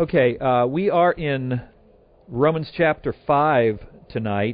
Okay, we are in Romans chapter 5 tonight.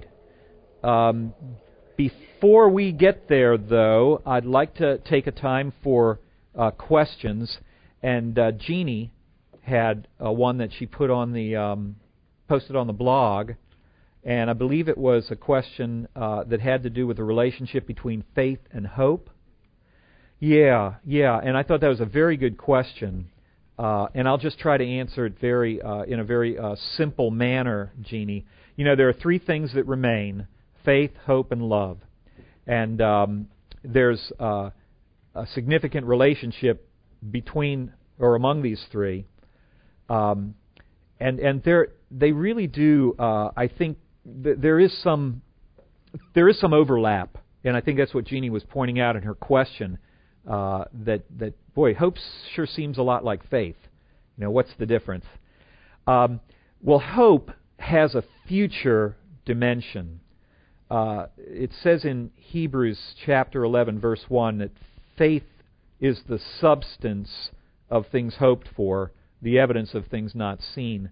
Before we get there, though, I'd like to take a time for questions. And Jeannie had one that she put on the posted on the blog, and I believe it was a question that had to do with the relationship between faith and hope. Yeah, and I thought that was a very good question. And I'll just try to answer it in a very simple manner, Jeannie. You know, there are three things that remain: faith, hope, and love. And there's a significant relationship between or among these three. And they really do. I think there is some overlap, and I think that's what Jeannie was pointing out in her question. That boy, hope sure seems a lot like faith. You know, what's the difference? Well, hope has a future dimension. It says in Hebrews chapter 11, verse 1, that faith is the substance of things hoped for, the evidence of things not seen.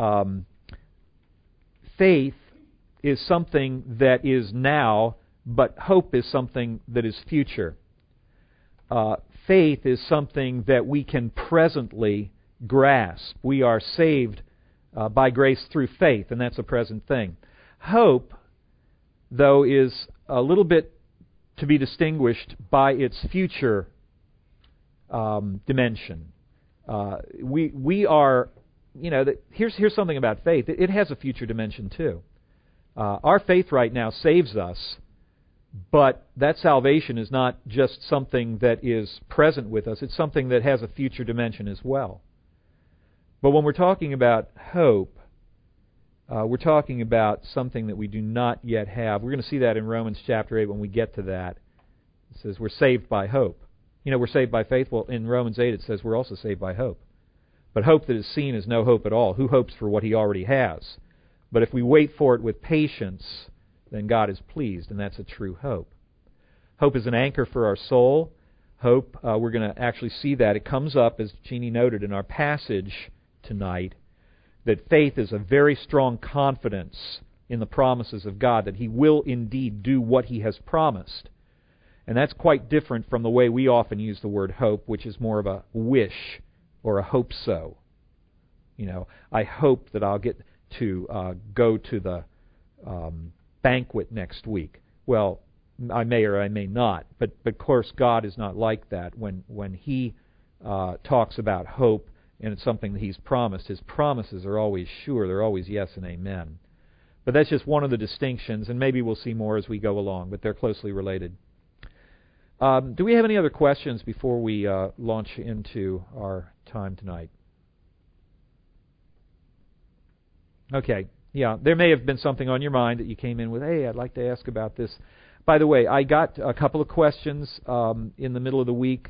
Faith is something that is now, but hope is something that is future. Faith is something that we can presently grasp. We are saved by grace through faith, and that's a present thing. Hope, though, is a little bit to be distinguished by its future dimension. We are, you know, here's something about faith. It has a future dimension too. Our faith right now saves us. But that salvation is not just something that is present with us. It's something that has a future dimension as well. But when we're talking about hope, we're talking about something that we do not yet have. We're going to see that in Romans chapter 8 when we get to that. It says we're saved by hope. You know, we're saved by faith. Well, in Romans 8 it says we're also saved by hope. But hope that is seen is no hope at all. Who hopes for what he already has? But if we wait for it with patience, then God is pleased, and that's a true hope. Hope is an anchor for our soul. Hope, we're going to actually see that. It comes up, as Jeannie noted in our passage tonight, that faith is a very strong confidence in the promises of God, that He will indeed do what He has promised. And that's quite different from the way we often use the word hope, which is more of a wish or a hope so. You know, I hope that I'll get to go to the banquet next week. Well, I may or I may not, but of course God is not like that. When He talks about hope and it's something that He's promised, His promises are always sure. They're always yes and amen. But that's just one of the distinctions, and maybe we'll see more as we go along, but they're closely related. Do we have any other questions before we launch into our time tonight? Okay. Yeah, there may have been something on your mind that you came in with, hey, I'd like to ask about this. By the way, I got a couple of questions in the middle of the week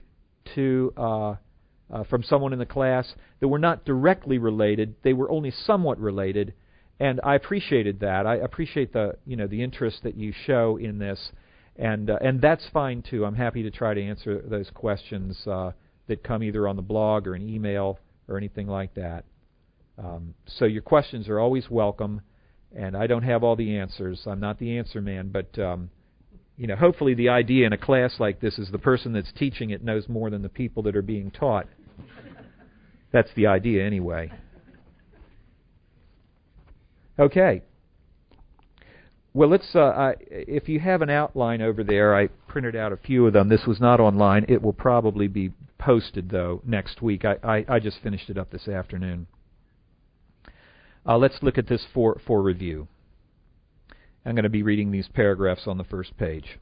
from someone in the class that were not directly related. They were only somewhat related, and I appreciated that. I appreciate the interest that you show in this, and that's fine too. I'm happy to try to answer those questions that come either on the blog or an email or anything like that. So your questions are always welcome, and I don't have all the answers. I'm not the answer man, but hopefully the idea in a class like this is the person that's teaching it knows more than the people that are being taught. That's the idea anyway. Okay. Well, let's. If you have an outline over there, I printed out a few of them. This was not online. It will probably be posted, though, next week. I just finished it up this afternoon. Let's look at this for review. I'm going to be reading these paragraphs on the first page.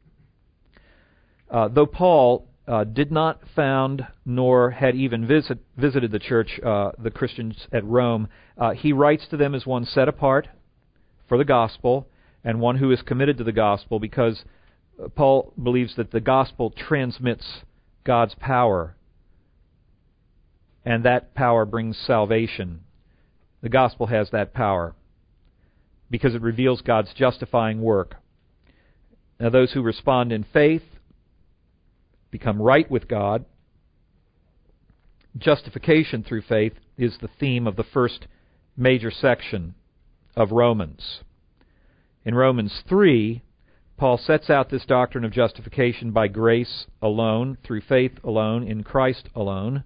Though Paul did not found nor had even visited the church, the Christians at Rome, he writes to them as one set apart for the gospel and one who is committed to the gospel, because Paul believes that the gospel transmits God's power, and that power brings salvation. The gospel has that power because it reveals God's justifying work. Now, those who respond in faith become right with God, justification through faith is the theme of the first major section of Romans. In Romans 3, Paul sets out this doctrine of justification by grace alone, through faith alone, in Christ alone.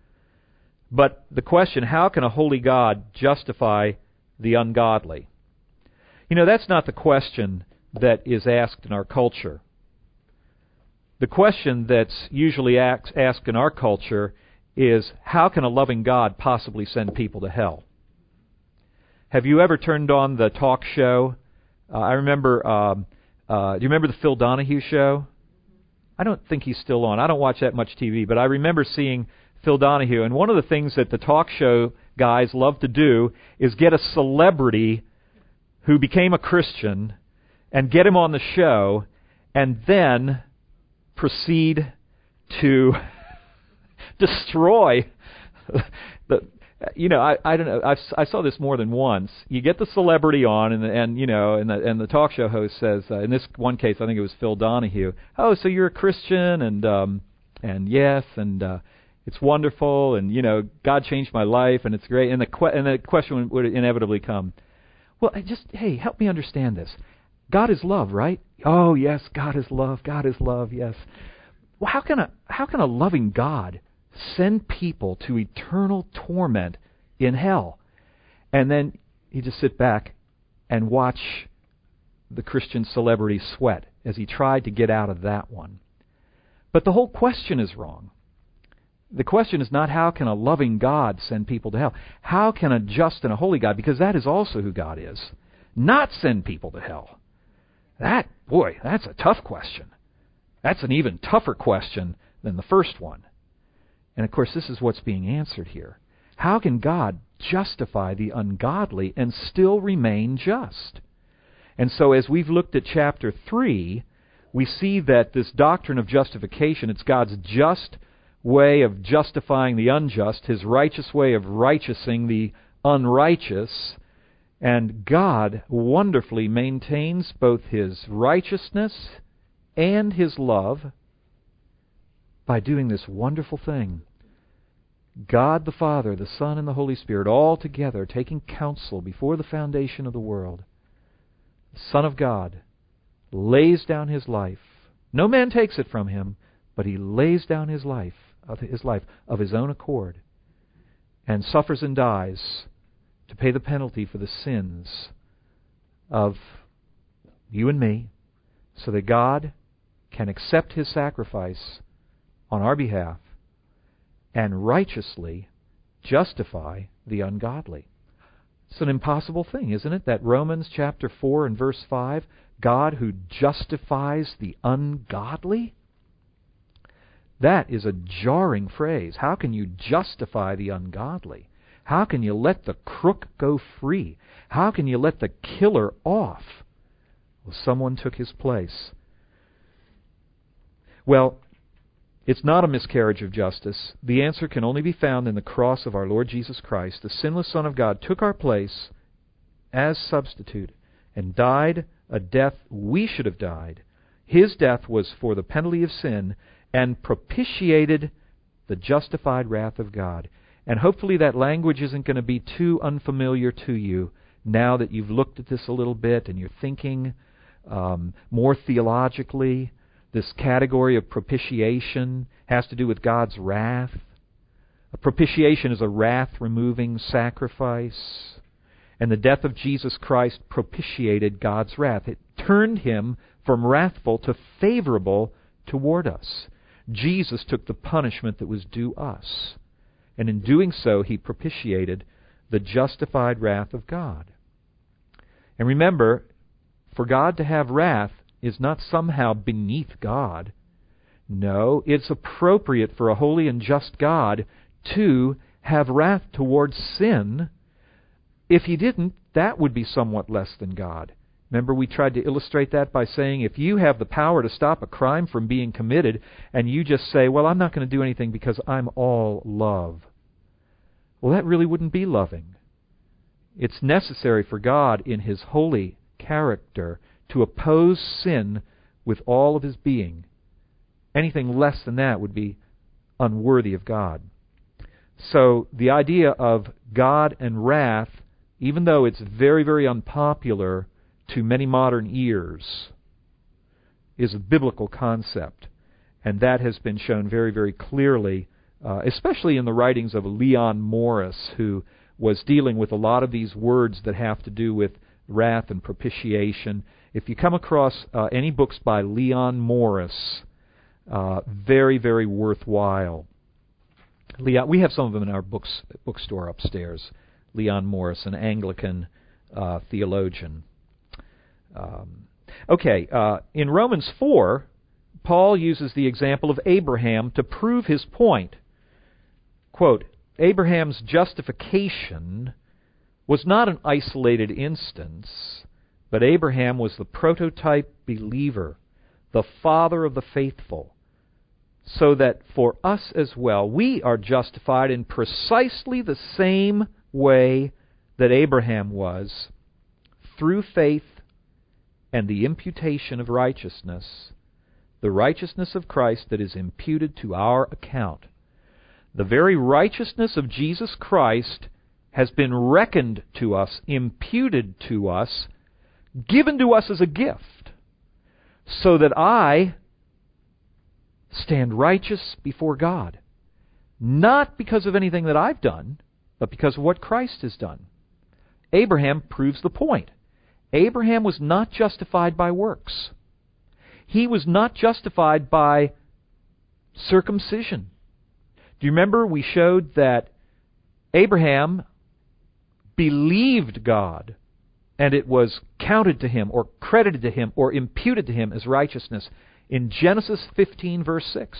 But the question, how can a holy God justify the ungodly? You know, that's not the question that is asked in our culture. The question that's usually asked in our culture is, how can a loving God possibly send people to hell? Have you ever turned on the talk show? I remember, do you remember the Phil Donahue show? I don't think he's still on. I don't watch that much TV, but I remember seeing Phil Donahue. And one of the things that the talk show guys love to do is get a celebrity who became a Christian and get him on the show and then proceed to destroy the... You know, I don't know. I saw this more than once. You get the celebrity on, and the talk show host says, in this one case, I think it was Phil Donahue. Oh, so you're a Christian, and yes, and it's wonderful, and God changed my life, and it's great. And the question would inevitably come. Well, hey, help me understand this. God is love, right? Oh, yes, God is love. God is love. Yes. Well, how can a loving God send people to eternal torment in hell? And then you just sit back and watch the Christian celebrity sweat as he tried to get out of that one. But the whole question is wrong. The question is not how can a loving God send people to hell. How can a just and a holy God, because that is also who God is, not send people to hell? That's a tough question. That's an even tougher question than the first one. And of course, this is what's being answered here. How can God justify the ungodly and still remain just? And so as we've looked at chapter 3, we see that this doctrine of justification, it's God's just way of justifying the unjust, His righteous way of righteousing the unrighteous, and God wonderfully maintains both His righteousness and His love by doing this wonderful thing. God the Father, the Son, and the Holy Spirit, all together taking counsel before the foundation of the world. The Son of God lays down His life. No man takes it from Him, but He lays down His life of His own accord, and suffers and dies to pay the penalty for the sins of you and me, so that God can accept His sacrifice on our behalf and righteously justify the ungodly. It's an impossible thing, isn't it? That Romans chapter 4 and verse 5, God who justifies the ungodly? That is a jarring phrase. How can you justify the ungodly? How can you let the crook go free? How can you let the killer off? Well, someone took his place. Well, it's not a miscarriage of justice. The answer can only be found in the cross of our Lord Jesus Christ. The sinless Son of God took our place as substitute and died a death we should have died. His death was for the penalty of sin and propitiated the justified wrath of God. And hopefully that language isn't going to be too unfamiliar to you now that you've looked at this a little bit and you're thinking more theologically. This category of propitiation has to do with God's wrath. A propitiation is a wrath-removing sacrifice. And the death of Jesus Christ propitiated God's wrath. It turned Him from wrathful to favorable toward us. Jesus took the punishment that was due us. And in doing so, He propitiated the justified wrath of God. And remember, for God to have wrath is not somehow beneath God. No, it's appropriate for a holy and just God to have wrath towards sin. If He didn't, that would be somewhat less than God. Remember, we tried to illustrate that by saying if you have the power to stop a crime from being committed and you just say, well, I'm not going to do anything because I'm all love. Well, that really wouldn't be loving. It's necessary for God in His holy character to oppose sin with all of His being. Anything less than that would be unworthy of God. So the idea of God and wrath, even though it's very, very unpopular to many modern ears, is a biblical concept. And that has been shown very, very clearly, especially in the writings of Leon Morris, who was dealing with a lot of these words that have to do with wrath and propitiation. If you come across any books by Leon Morris, very, very worthwhile. Leon, we have some of them in our bookstore upstairs. Leon Morris, an Anglican theologian. In Romans 4, Paul uses the example of Abraham to prove his point. Quote, Abraham's justification was not an isolated instance, but Abraham was the prototype believer, the father of the faithful, so that for us as well, we are justified in precisely the same way that Abraham was, through faith and the imputation of righteousness, the righteousness of Christ that is imputed to our account. The very righteousness of Jesus Christ has been reckoned to us, imputed to us, given to us as a gift, so that I stand righteous before God, not because of anything that I've done, but because of what Christ has done. Abraham proves the point. Abraham was not justified by works. He was not justified by circumcision. Do you remember we showed that Abraham believed God, and it was counted to him, or credited to him, or imputed to him as righteousness in Genesis 15, verse 6.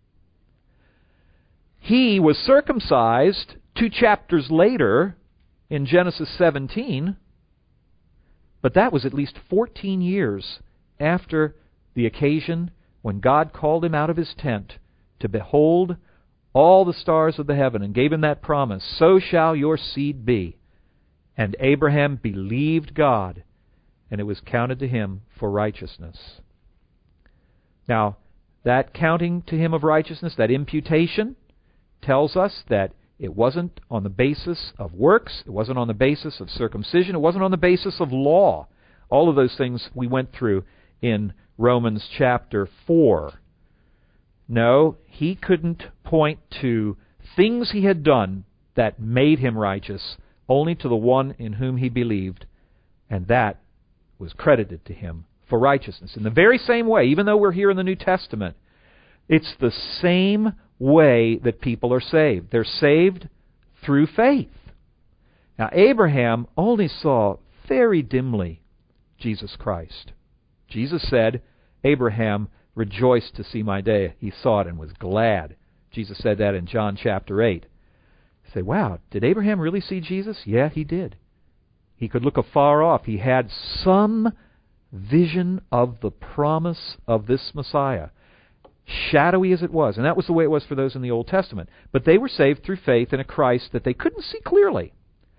He was circumcised 2 chapters later in Genesis 17, but that was at least 14 years after the occasion when God called him out of his tent to behold all the stars of the heaven and gave him that promise, so shall your seed be. And Abraham believed God, and it was counted to him for righteousness. Now, that counting to him of righteousness, that imputation, tells us that it wasn't on the basis of works, it wasn't on the basis of circumcision, it wasn't on the basis of law. All of those things we went through in Romans chapter 4. No, he couldn't point to things he had done that made him righteous, only to the one in whom he believed, and that was credited to him for righteousness. In the very same way, even though we're here in the New Testament, it's the same way that people are saved. They're saved through faith. Now, Abraham only saw very dimly Jesus Christ. Jesus said, Abraham rejoiced to see my day. He saw it and was glad. Jesus said that in John chapter 8. You say, wow, did Abraham really see Jesus? Yeah, he did. He could look afar off. He had some vision of the promise of this Messiah, shadowy as it was. And that was the way it was for those in the Old Testament. But they were saved through faith in a Christ that they couldn't see clearly.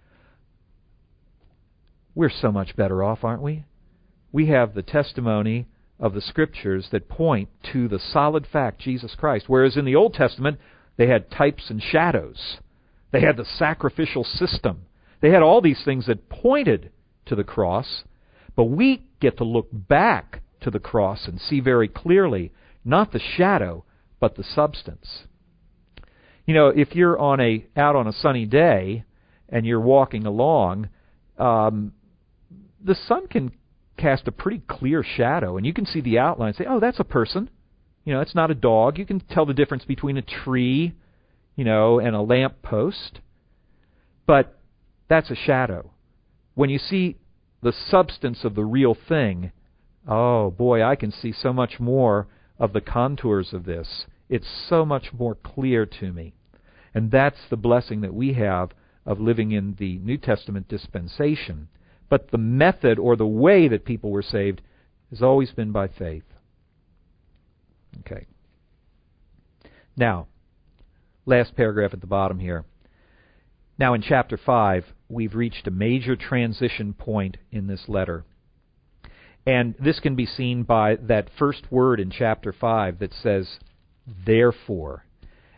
We're so much better off, aren't we? We have the testimony of the Scriptures that point to the solid fact, Jesus Christ. Whereas in the Old Testament, they had types and shadows. They had the sacrificial system. They had all these things that pointed to the cross. But we get to look back to the cross and see very clearly, not the shadow, but the substance. You know, if you're out on a sunny day and you're walking along, the sun can cast a pretty clear shadow, and you can see the outline and say, oh, that's a person. You know, it's not a dog. You can tell the difference between a tree, and a lamp post. But that's a shadow. When you see the substance of the real thing, oh boy, I can see so much more of the contours of this. It's so much more clear to me. And that's the blessing that we have of living in the New Testament dispensation. But the method or the way that people were saved has always been by faith. Okay. Now, last paragraph at the bottom here. Now in chapter 5, we've reached a major transition point in this letter. And this can be seen by that first word in chapter 5 that says, therefore.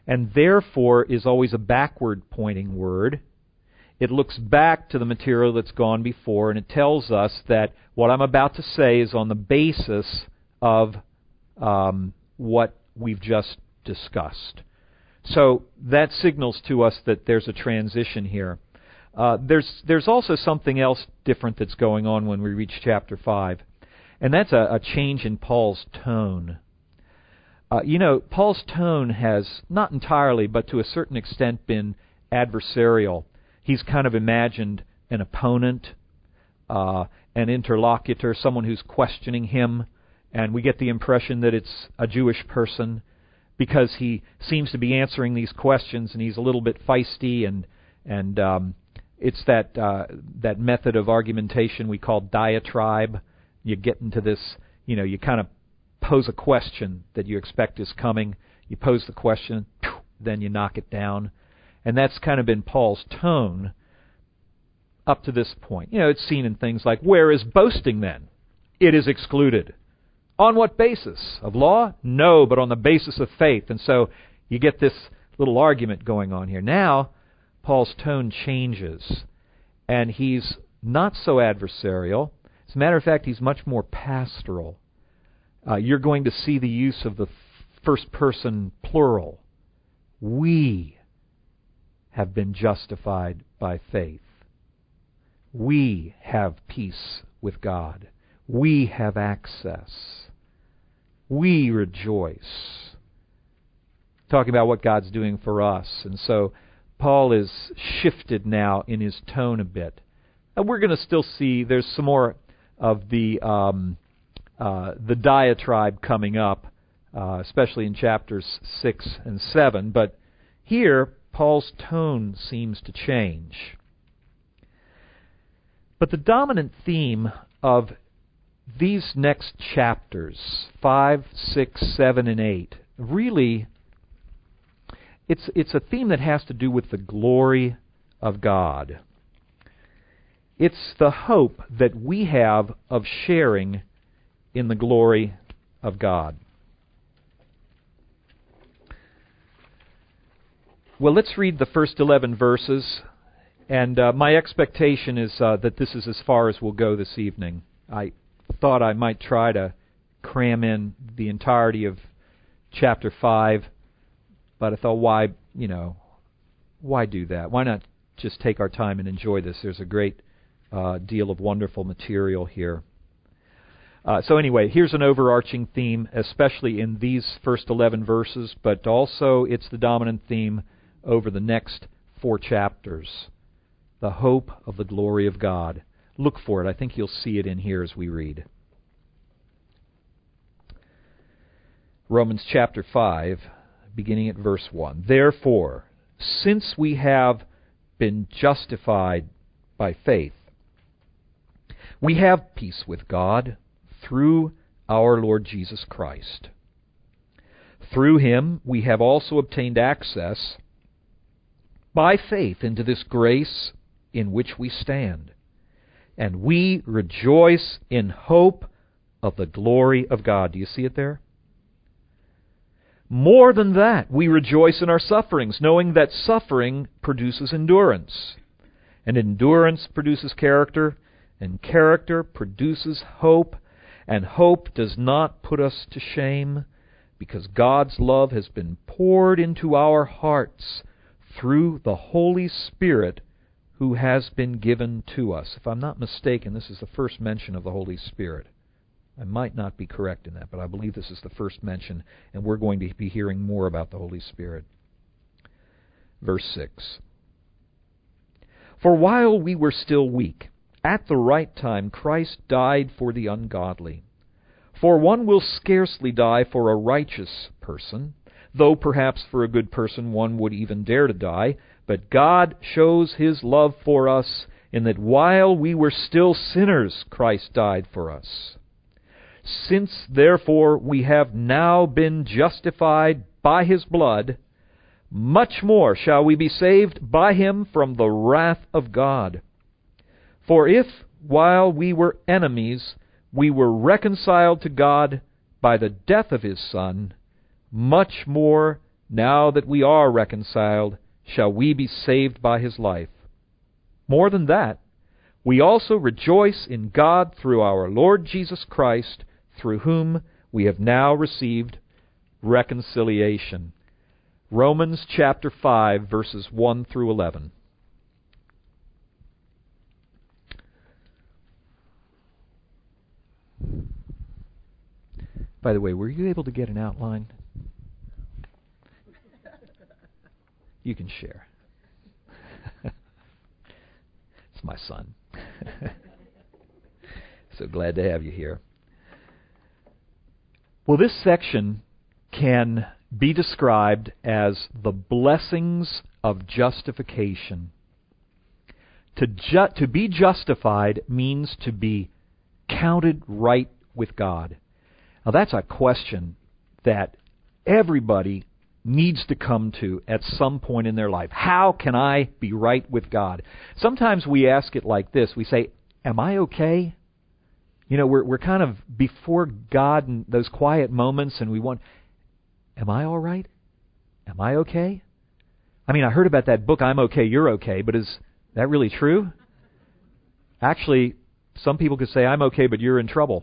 And therefore is always a backward-pointing word. It looks back to the material that's gone before, and it tells us that what I'm about to say is on the basis of what we've just discussed. So that signals to us that there's a transition here. There's also something else different that's going on when we reach chapter 5, and that's a change in Paul's tone. Paul's tone has, not entirely, but to a certain extent, been adversarial. He's kind of imagined an opponent, an interlocutor, someone who's questioning him, and we get the impression that it's a Jewish person because he seems to be answering these questions, and he's a little bit feisty, and it's that method of argumentation we call diatribe. You get into this, you kind of pose a question that you expect is coming. You pose the question, then you knock it down. And that's kind of been Paul's tone up to this point. It's seen in things like, where is boasting then? It is excluded. On what basis? Of law? No, but on the basis of faith. And so you get this little argument going on here. Now, Paul's tone changes, and he's not so adversarial. As a matter of fact, he's much more pastoral. You're going to see the use of the first person plural. We have been justified by faith. We have peace with God. We have access. We rejoice. Talking about what God's doing for us. And so Paul is shifted now in his tone a bit. And we're going to still see there's some more of the diatribe coming up, especially in chapters 6 and 7. But here, Paul's tone seems to change. But the dominant theme of these next chapters, 5, 6, 7, and 8, really, it's a theme that has to do with the glory of God. It's the hope that we have of sharing in the glory of God. Well, let's read the first 11 verses, and my expectation is that this is as far as we'll go this evening. I thought I might try to cram in the entirety of chapter 5, but I thought, why do that? Why not just take our time and enjoy this? There's a great deal of wonderful material here. So anyway, here's an overarching theme, especially in these first 11 verses, but also it's the dominant theme over the next 4 chapters. The hope of the glory of God. Look for it. I think you'll see it in here as we read. Romans chapter 5, beginning at verse 1. Therefore, since we have been justified by faith, we have peace with God through our Lord Jesus Christ. Through him we have also obtained access by faith into this grace in which we stand, and we rejoice in hope of the glory of God. Do you see it there? More than that, we rejoice in our sufferings, knowing that suffering produces endurance, and endurance produces character, and character produces hope, and hope does not put us to shame, because God's love has been poured into our hearts through the Holy Spirit who has been given to us. If I'm not mistaken, this is the first mention of the Holy Spirit. I might not be correct in that, but I believe this is the first mention, and we're going to be hearing more about the Holy Spirit. Verse 6. For while we were still weak, at the right time Christ died for the ungodly. For one will scarcely die for a righteous person, though perhaps for a good person one would even dare to die. But God shows his love for us in that while we were still sinners, Christ died for us. Since therefore we have now been justified by his blood, much more shall we be saved by him from the wrath of God. For if, while we were enemies, we were reconciled to God by the death of his Son, much more now that we are reconciled, shall we be saved by his life. More than that, we also rejoice in God through our Lord Jesus Christ, through whom we have now received reconciliation. Romans chapter 5, verses 1 through 11. By the way, were you able to get an outline? You can share. It's my son. So glad to have you here. Well, this section can be described as the blessings of justification. To be justified means to be counted right with God. Now, that's a question that everybody needs to come to at some point in their life. How can I be right with God? Sometimes we ask it like this. We say, am I okay? You know, we're kind of before God in those quiet moments, and we want, am I all right? Am I okay? I mean, I heard about that book, I'm Okay, You're Okay, but is that really true? Actually, some people could say, I'm okay, but you're in trouble.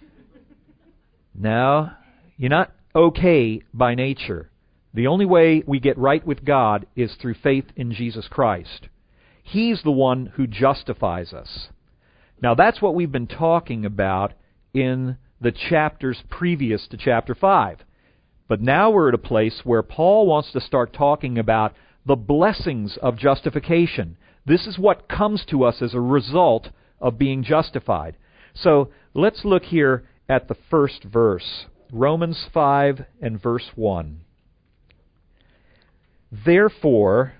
No, you're not okay by nature. The only way we get right with God is through faith in Jesus Christ. He's the one who justifies us. Now, that's what we've been talking about in the chapters previous to chapter 5. But now we're at a place where Paul wants to start talking about the blessings of justification. This is what comes to us as a result of being justified. So let's look here at the first verse, Romans 5 and verse 1. Therefore,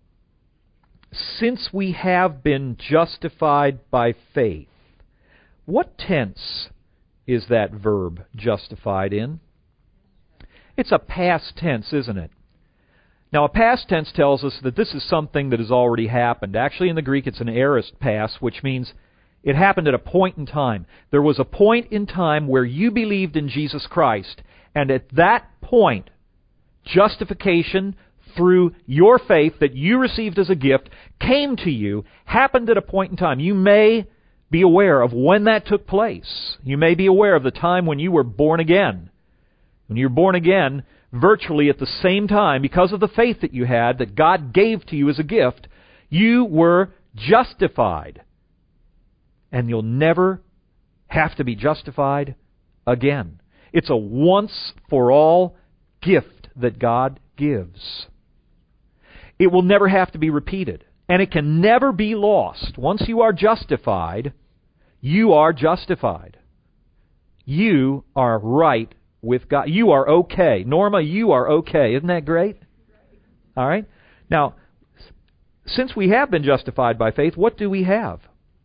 since we have been justified by faith. What tense is that verb, justified, in? It's a past tense, isn't it? Now, a past tense tells us that this is something that has already happened. Actually, in the Greek, it's an aorist past, which means it happened at a point in time. There was a point in time where you believed in Jesus Christ, and at that point, justification through your faith that you received as a gift came to you, happened at a point in time. You may be aware of when that took place. You may be aware of the time when you were born again. When you were born again, virtually at the same time, because of the faith that you had, that God gave to you as a gift, you were justified. And you'll never have to be justified again. It's a once-for-all gift that God gives. It will never have to be repeated. And it can never be lost. Once you are justified, you are justified. You are right with God. You are okay. Norma, you are okay. Isn't that great? All right. Now, since we have been justified by faith, what do we have?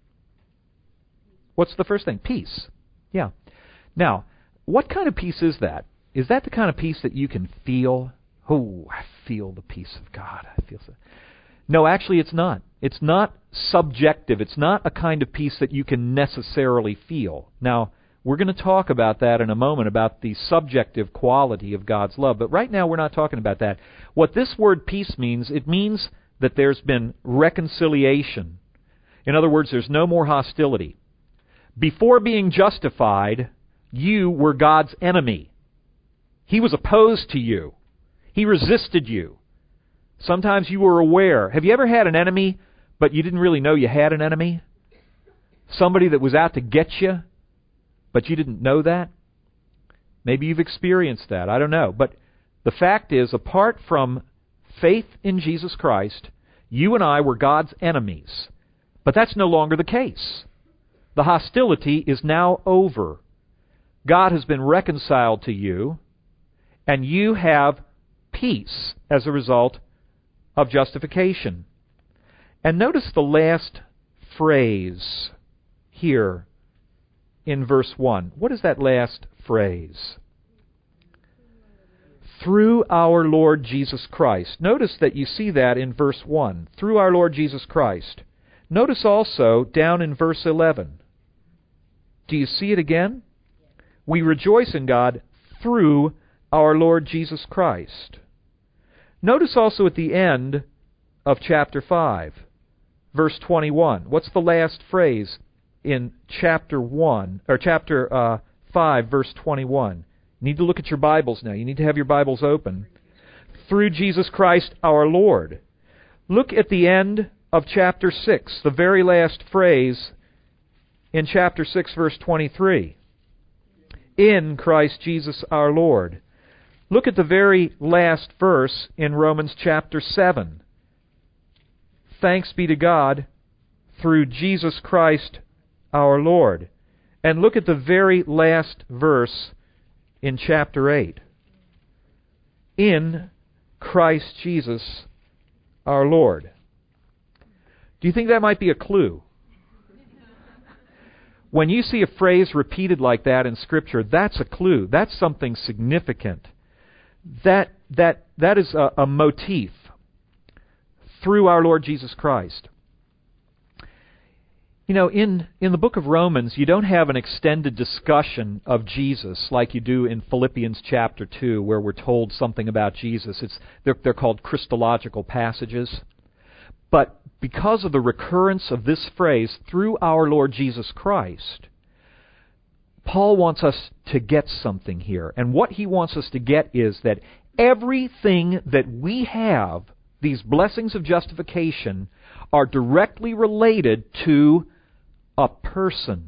What's the first thing? Peace. Yeah. Now, what kind of peace is that? Is that the kind of peace that you can feel? Oh, I feel the peace of God. I feel so. No, actually it's not. It's not subjective. It's not a kind of peace that you can necessarily feel. Now, we're going to talk about that in a moment, about the subjective quality of God's love. But right now we're not talking about that. What this word peace means, it means that there's been reconciliation. In other words, there's no more hostility. Before being justified, you were God's enemy. He was opposed to you. He resisted you. Sometimes you were aware. Have you ever had an enemy, but you didn't really know you had an enemy? Somebody that was out to get you, but you didn't know that? Maybe you've experienced that. I don't know. But the fact is, apart from faith in Jesus Christ, you and I were God's enemies. But that's no longer the case. The hostility is now over. God has been reconciled to you, and you have peace as a result of justification. And notice the last phrase here in verse 1. What is that last phrase? Through our Lord Jesus Christ. Notice that you see that in verse 1. Through our Lord Jesus Christ. Notice also down in verse 11. Do you see it again? We rejoice in God through our Lord Jesus Christ. Notice also at the end of chapter 5, verse 21. What's the last phrase in chapter 5, verse 21? You need to look at your Bibles now. You need to have your Bibles open. Through Jesus Christ our Lord. Look at the end of chapter 6, the very last phrase in chapter 6, verse 23. In Christ Jesus our Lord. Look at the very last verse in Romans chapter 7. Thanks be to God through Jesus Christ our Lord. And look at the very last verse in chapter 8. In Christ Jesus our Lord. Do you think that might be a clue? When you see a phrase repeated like that in Scripture, that's a clue. That's something significant. That is a motif. Through our Lord Jesus Christ. You know, in the book of Romans, you don't have an extended discussion of Jesus like you do in Philippians chapter 2, where we're told something about Jesus. They're called Christological passages. But because of the recurrence of this phrase, through our Lord Jesus Christ, Paul wants us to get something here. And what he wants us to get is that everything that we have, these blessings of justification, are directly related to a person,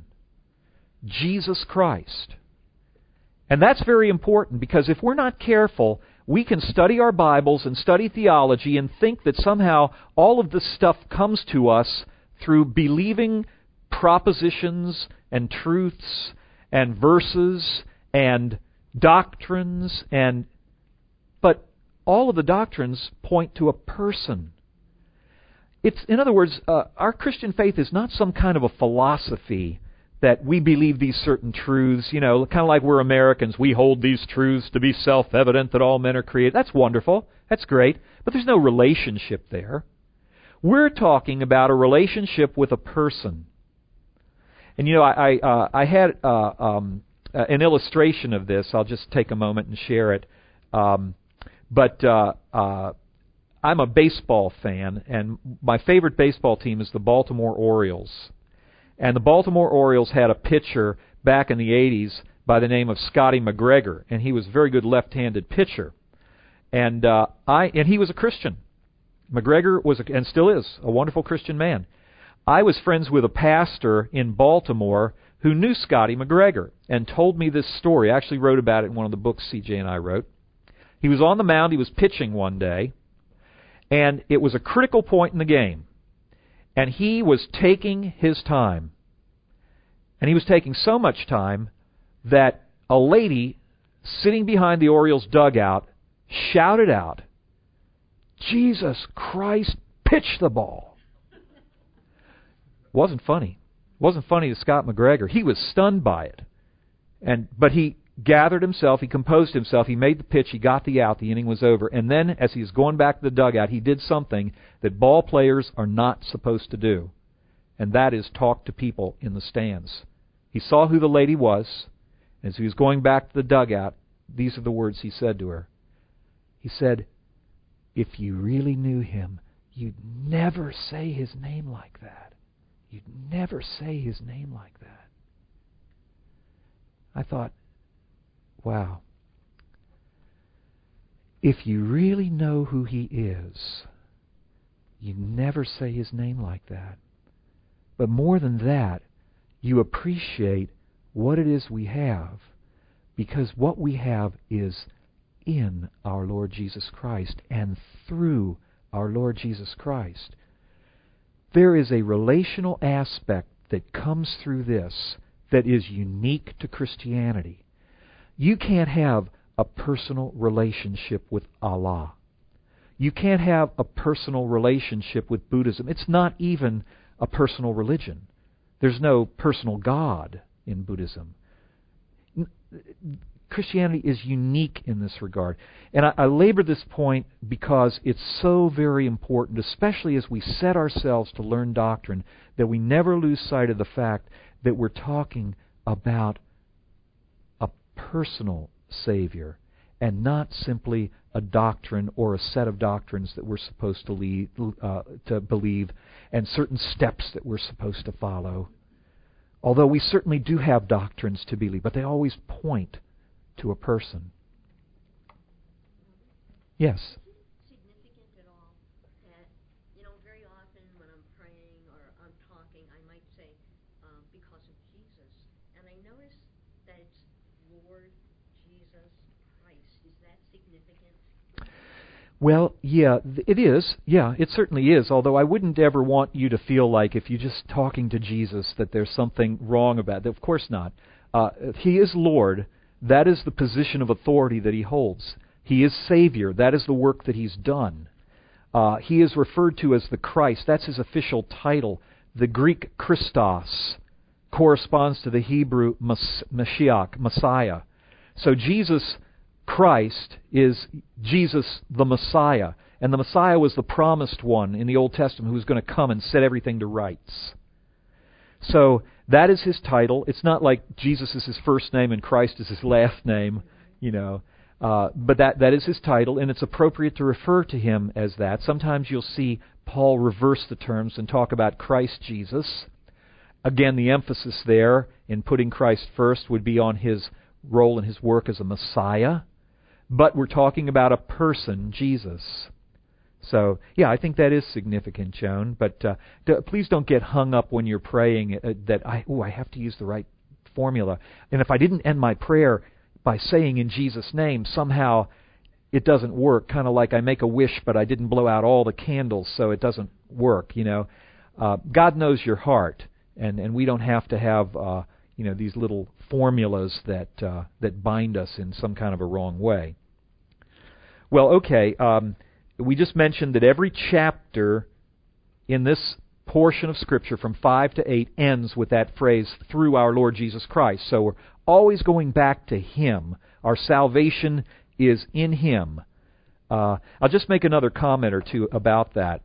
Jesus Christ. And that's very important, because if we're not careful, we can study our Bibles and study theology and think that somehow all of this stuff comes to us through believing propositions and truths and verses and doctrines, but all of the doctrines point to a person. In other words, our Christian faith is not some kind of a philosophy that we believe these certain truths, kind of like we're Americans. We hold these truths to be self-evident that all men are created. That's wonderful. That's great. But there's no relationship there. We're talking about a relationship with a person. And I had an illustration of this. I'll just take a moment and share it. But I'm a baseball fan, and my favorite baseball team is the Baltimore Orioles. And the Baltimore Orioles had a pitcher back in the 80s by the name of Scotty McGregor, and he was a very good left-handed pitcher. And he was a Christian. McGregor was, and still is, a wonderful Christian man. I was friends with a pastor in Baltimore who knew Scotty McGregor and told me this story. I actually wrote about it in one of the books CJ and I wrote. He was on the mound. He was pitching one day, and it was a critical point in the game. And he was taking his time. And he was taking so much time that a lady sitting behind the Orioles dugout shouted out, "Jesus Christ, pitch the ball." Wasn't funny. Wasn't funny to Scott McGregor. He was stunned by it. But he gathered himself, he composed himself, he made the pitch, he got the out, the inning was over. And then, as he was going back to the dugout, he did something that ball players are not supposed to do. And that is talk to people in the stands. He saw who the lady was. As he was going back to the dugout, these are the words he said to her. He said, "If you really knew him, you'd never say his name like that. You'd never say his name like that." I thought, wow. If you really know who he is, you never say his name like that. But more than that, you appreciate what it is we have, because what we have is in our Lord Jesus Christ and through our Lord Jesus Christ. There is a relational aspect that comes through this that is unique to Christianity. You can't have a personal relationship with Allah. You can't have a personal relationship with Buddhism. It's not even a personal religion. There's no personal God in Buddhism. Christianity is unique in this regard. And I labor this point because it's so very important, especially as we set ourselves to learn doctrine, that we never lose sight of the fact that we're talking about a personal Savior. and not simply a doctrine or a set of doctrines that we're supposed to believe and certain steps that we're supposed to follow. Although we certainly do have doctrines to believe, but they always point to a person. Yes? Significant at all that, very often when I'm praying or I'm talking, I might say, because of Jesus. And I notice that it's Lord Jesus Christ. Is that significant? Well, yeah, it is. Yeah, it certainly is. Although I wouldn't ever want you to feel like if you're just talking to Jesus that there's something wrong about it. Of course not. He is Lord. That is the position of authority that He holds. He is Savior. That is the work that He's done. He is referred to as the Christ. That's His official title. The Greek Christos corresponds to the Hebrew Mashiach, Messiah. So Jesus Christ is Jesus the Messiah. And the Messiah was the promised one in the Old Testament who was going to come and set everything to rights. So that is His title. It's not like Jesus is His first name and Christ is His last name, but that is His title, and it's appropriate to refer to Him as that. Sometimes you'll see Paul reverse the terms and talk about Christ Jesus. Again, the emphasis there in putting Christ first would be on His role and His work as a Messiah. But we're talking about a person, Jesus. So, yeah, I think that is significant, Joan. But please don't get hung up when you're praying that I have to use the right formula. And if I didn't end my prayer by saying in Jesus' name, somehow it doesn't work. Kind of like I make a wish, but I didn't blow out all the candles, so it doesn't work. God knows your heart, and we don't have to have these little formulas that bind us in some kind of a wrong way. Well, okay. We just mentioned that every chapter in this portion of Scripture from 5 to 8 ends with that phrase, through our Lord Jesus Christ. So we're always going back to Him. Our salvation is in Him. I'll just make another comment or two about that.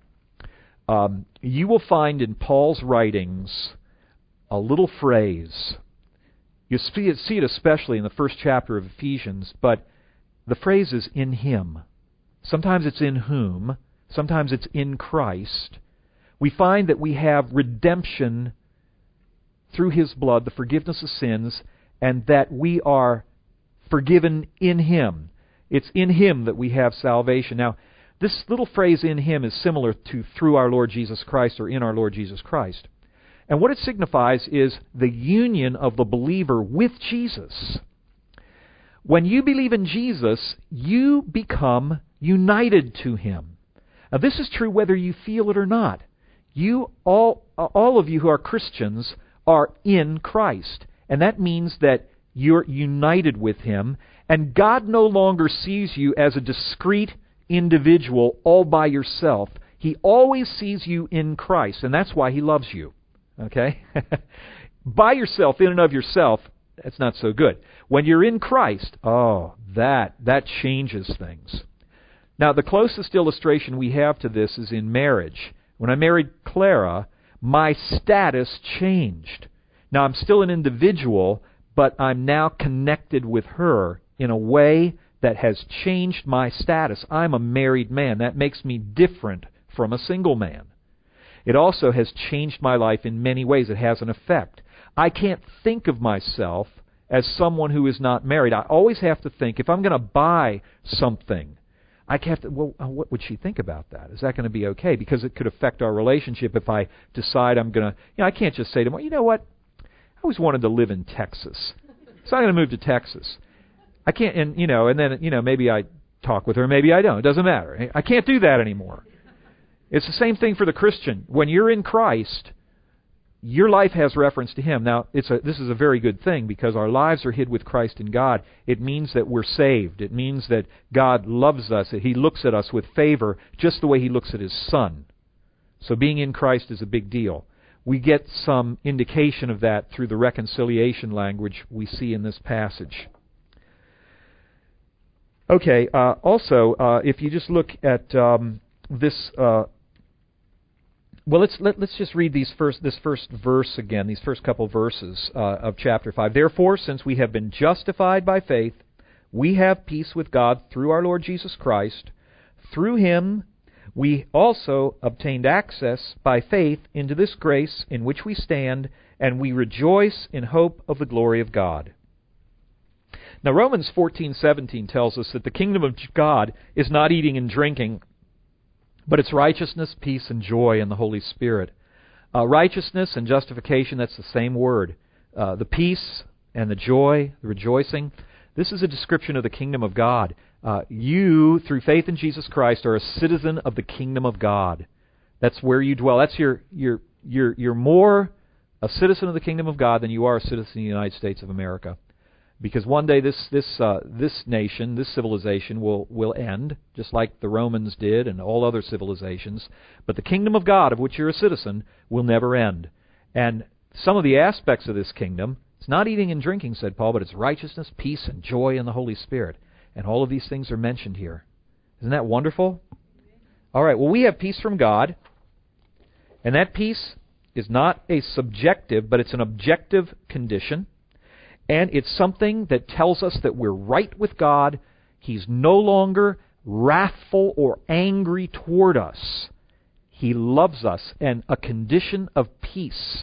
You will find in Paul's writings a little phrase. You see it especially in the first chapter of Ephesians, but the phrase is in Him. Sometimes it's in whom. Sometimes it's in Christ. We find that we have redemption through His blood, the forgiveness of sins, and that we are forgiven in Him. It's in Him that we have salvation. Now, this little phrase in Him is similar to through our Lord Jesus Christ or in our Lord Jesus Christ. And what it signifies is the union of the believer with Jesus. When you believe in Jesus, you become united to Him. Now, this is true whether you feel it or not. You, all of you who are Christians, are in Christ. And that means that you're united with Him. And God no longer sees you as a discrete individual all by yourself. He always sees you in Christ. And that's why He loves you. Okay? By yourself, in and of yourself, that's not so good. When you're in Christ, that changes things. Now, the closest illustration we have to this is in marriage. When I married Clara, my status changed. Now, I'm still an individual, but I'm now connected with her in a way that has changed my status. I'm a married man. That makes me different from a single man. It also has changed my life in many ways. It has an effect. I can't think of myself as someone who is not married. I always have to think, if I'm going to buy something, I have to, what would she think about that? Is that going to be okay? Because it could affect our relationship if I decide I'm going to, I can't just say to her, you know what? I always wanted to live in Texas, so I'm going to move to Texas. I can't, and then maybe I talk with her, maybe I don't. It doesn't matter. I can't do that anymore. It's the same thing for the Christian. When you're in Christ, your life has reference to Him. Now, this is a very good thing because our lives are hid with Christ in God. It means that we're saved. It means that God loves us. That He looks at us with favor just the way He looks at His Son. So being in Christ is a big deal. We get some indication of that through the reconciliation language we see in this passage. Okay, also, if you just look at this... Well, let's just read this first verse again, these first couple verses of chapter 5. Therefore, since we have been justified by faith, we have peace with God through our Lord Jesus Christ. Through Him we also obtained access by faith into this grace in which we stand, and we rejoice in hope of the glory of God. Now Romans 14:17 tells us that the kingdom of God is not eating and drinking, but it's righteousness, peace, and joy in the Holy Spirit. Righteousness and justification, that's the same word. The peace and the joy, the rejoicing, this is a description of the kingdom of God. You, through faith in Jesus Christ, are a citizen of the kingdom of God. That's where you dwell. That's you're more a citizen of the kingdom of God than you are a citizen of the United States of America. Because one day this nation, this civilization will end, just like the Romans did and all other civilizations. But the kingdom of God, of which you're a citizen, will never end. And some of the aspects of this kingdom, it's not eating and drinking, said Paul, but it's righteousness, peace, and joy in the Holy Spirit. And all of these things are mentioned here. Isn't that wonderful? All right, well, we have peace from God. And that peace is not a subjective, but it's an objective condition. And it's something that tells us that we're right with God. He's no longer wrathful or angry toward us. He loves us, and a condition of peace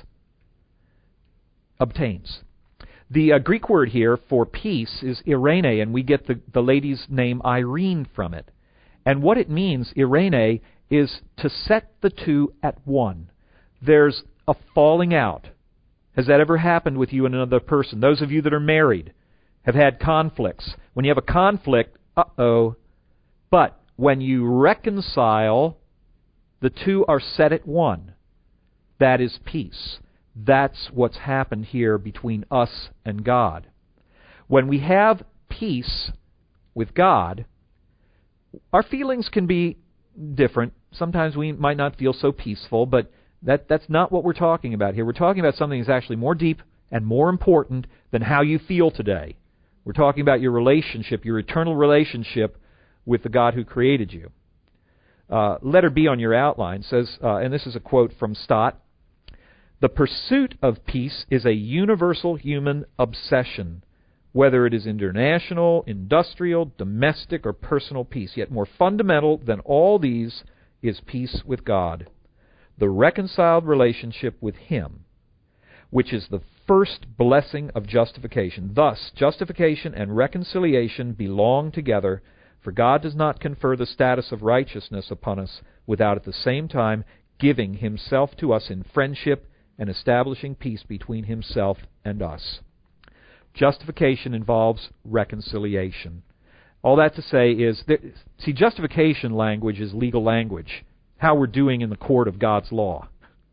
obtains. The Greek word here for peace is eirene, and we get the lady's name Irene from it. And what it means, eirene, is to set the two at one. There's a falling out. Has that ever happened with you and another person? Those of you that are married have had conflicts. When you have a conflict, uh-oh. But when you reconcile, the two are set at one. That is peace. That's what's happened here between us and God. When we have peace with God, our feelings can be different. Sometimes we might not feel so peaceful, but that's not what we're talking about here. We're talking about something that's actually more deep and more important than how you feel today. We're talking about your relationship, your eternal relationship with the God who created you. Letter B on your outline says, and this is a quote from Stott, "The pursuit of peace is a universal human obsession, whether it is international, industrial, domestic, or personal peace. Yet more fundamental than all these is peace with God, the reconciled relationship with Him, which is the first blessing of justification. Thus, justification and reconciliation belong together, for God does not confer the status of righteousness upon us without at the same time giving Himself to us in friendship and establishing peace between Himself and us." Justification involves reconciliation. All that to say is, justification language is legal language. How we're doing in the court of God's law.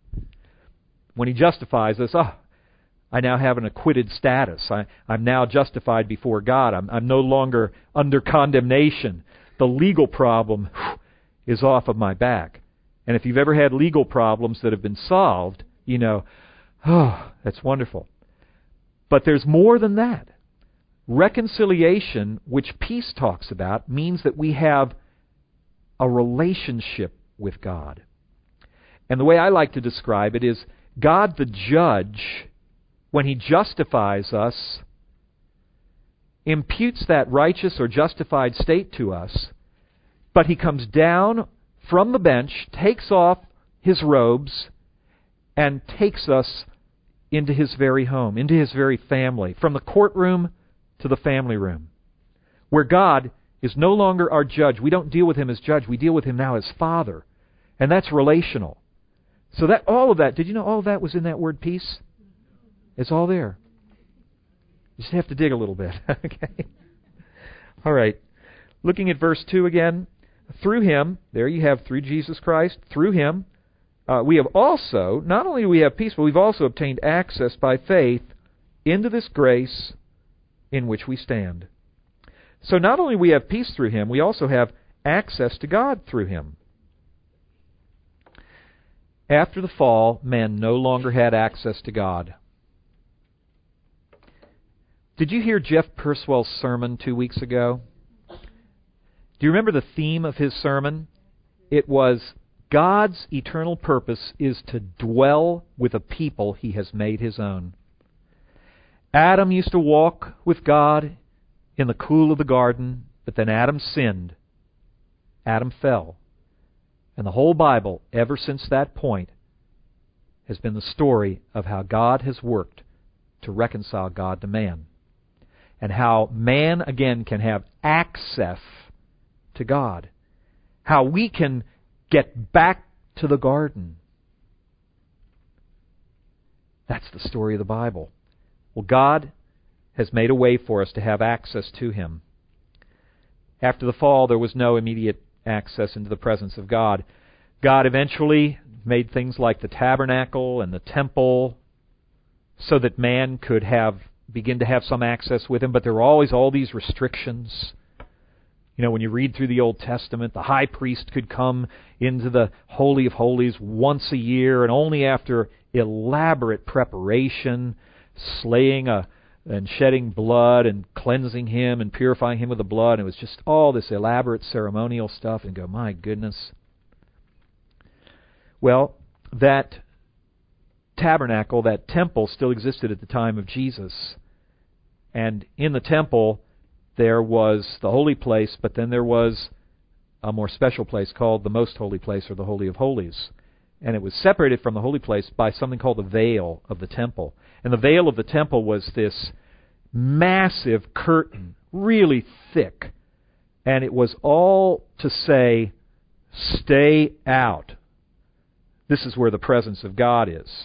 When He justifies us, I now have an acquitted status. I'm now justified before God. I'm no longer under condemnation. The legal problem is off of my back. And if you've ever had legal problems that have been solved, you know, that's wonderful. But there's more than that. Reconciliation, which peace talks about, means that we have a relationship with God. And the way I like to describe it is God the judge, when He justifies us, imputes that righteous or justified state to us, but He comes down from the bench, takes off His robes, and takes us into His very home, into His very family, from the courtroom to the family room, where God is no longer our judge. We don't deal with Him as judge. We deal with Him now as Father. And that's relational. So that all of that, did you know all of that was in that word peace? It's all there. You just have to dig a little bit. Okay. All right. Looking at verse 2 again. Through Him, there you have through Jesus Christ, through Him, we have also, not only do we have peace, but we've also obtained access by faith into this grace in which we stand. So not only we have peace through Him, we also have access to God through Him. After the fall, man no longer had access to God. Did you hear Jeff Purswell's sermon 2 weeks ago? Do you remember the theme of his sermon? It was, God's eternal purpose is to dwell with a people He has made His own. Adam used to walk with God in the cool of the garden, but then Adam sinned. Adam fell. And the whole Bible, ever since that point, has been the story of how God has worked to reconcile God to man. And how man, again, can have access to God. How we can get back to the garden. That's the story of the Bible. Well, God has made a way for us to have access to Him. After the fall, there was no immediate access into the presence of God. God eventually made things like the tabernacle and the temple so that man could begin to have some access with Him, but there were always all these restrictions. You know, when you read through the Old Testament, the high priest could come into the Holy of Holies once a year, and only after elaborate preparation, slaying and shedding blood and cleansing him and purifying him with the blood. It was just all this elaborate ceremonial stuff, and go, my goodness. Well, that tabernacle, that temple, still existed at the time of Jesus. And in the temple, there was the holy place, but then there was a more special place called the Most Holy Place, or the Holy of Holies. And it was separated from the holy place by something called the veil of the temple. And the veil of the temple was this massive curtain, really thick. And it was all to say, stay out. This is where the presence of God is.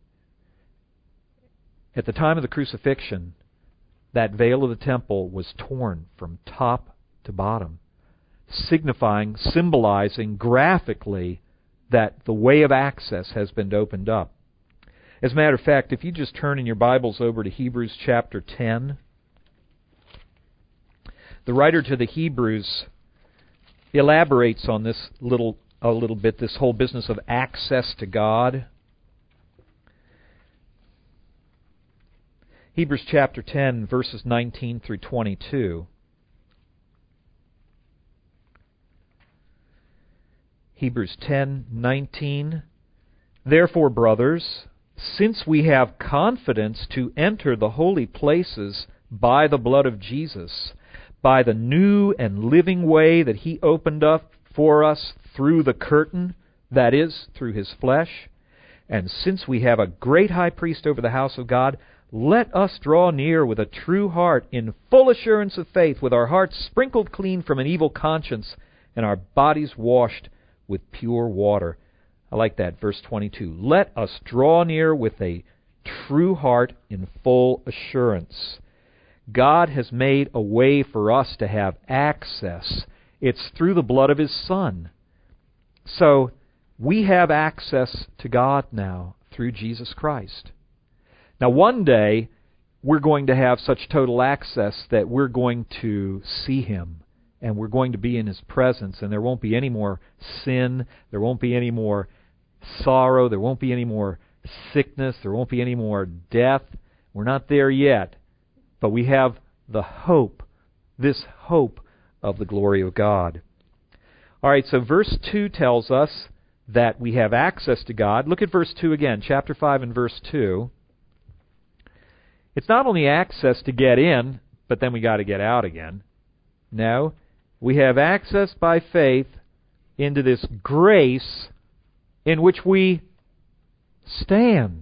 At the time of the crucifixion, that veil of the temple was torn from top to bottom, symbolizing graphically that the way of access has been opened up. As a matter of fact, if you just turn in your Bibles over to Hebrews chapter 10, the writer to the Hebrews elaborates on this a little bit, this whole business of access to God. Hebrews chapter 10, verses 19 through 22. Hebrews 10:19. Therefore, brothers, since we have confidence to enter the holy places by the blood of Jesus, by the new and living way that He opened up for us through the curtain, that is, through His flesh, and since we have a great high priest over the house of God, let us draw near with a true heart in full assurance of faith, with our hearts sprinkled clean from an evil conscience and our bodies washed with pure water. I like that, verse 22. Let us draw near with a true heart in full assurance. God has made a way for us to have access. It's through the blood of His Son. So we have access to God now through Jesus Christ. Now one day we're going to have such total access that we're going to see Him. And we're going to be in His presence, and there won't be any more sin, there won't be any more sorrow, there won't be any more sickness, there won't be any more death. We're not there yet, but we have the hope, this hope of the glory of God. All right, so verse 2 tells us that we have access to God. Look at verse 2 again, chapter 5 and verse 2. It's not only access to get in, but then we got to get out again. No. We have access by faith into this grace in which we stand.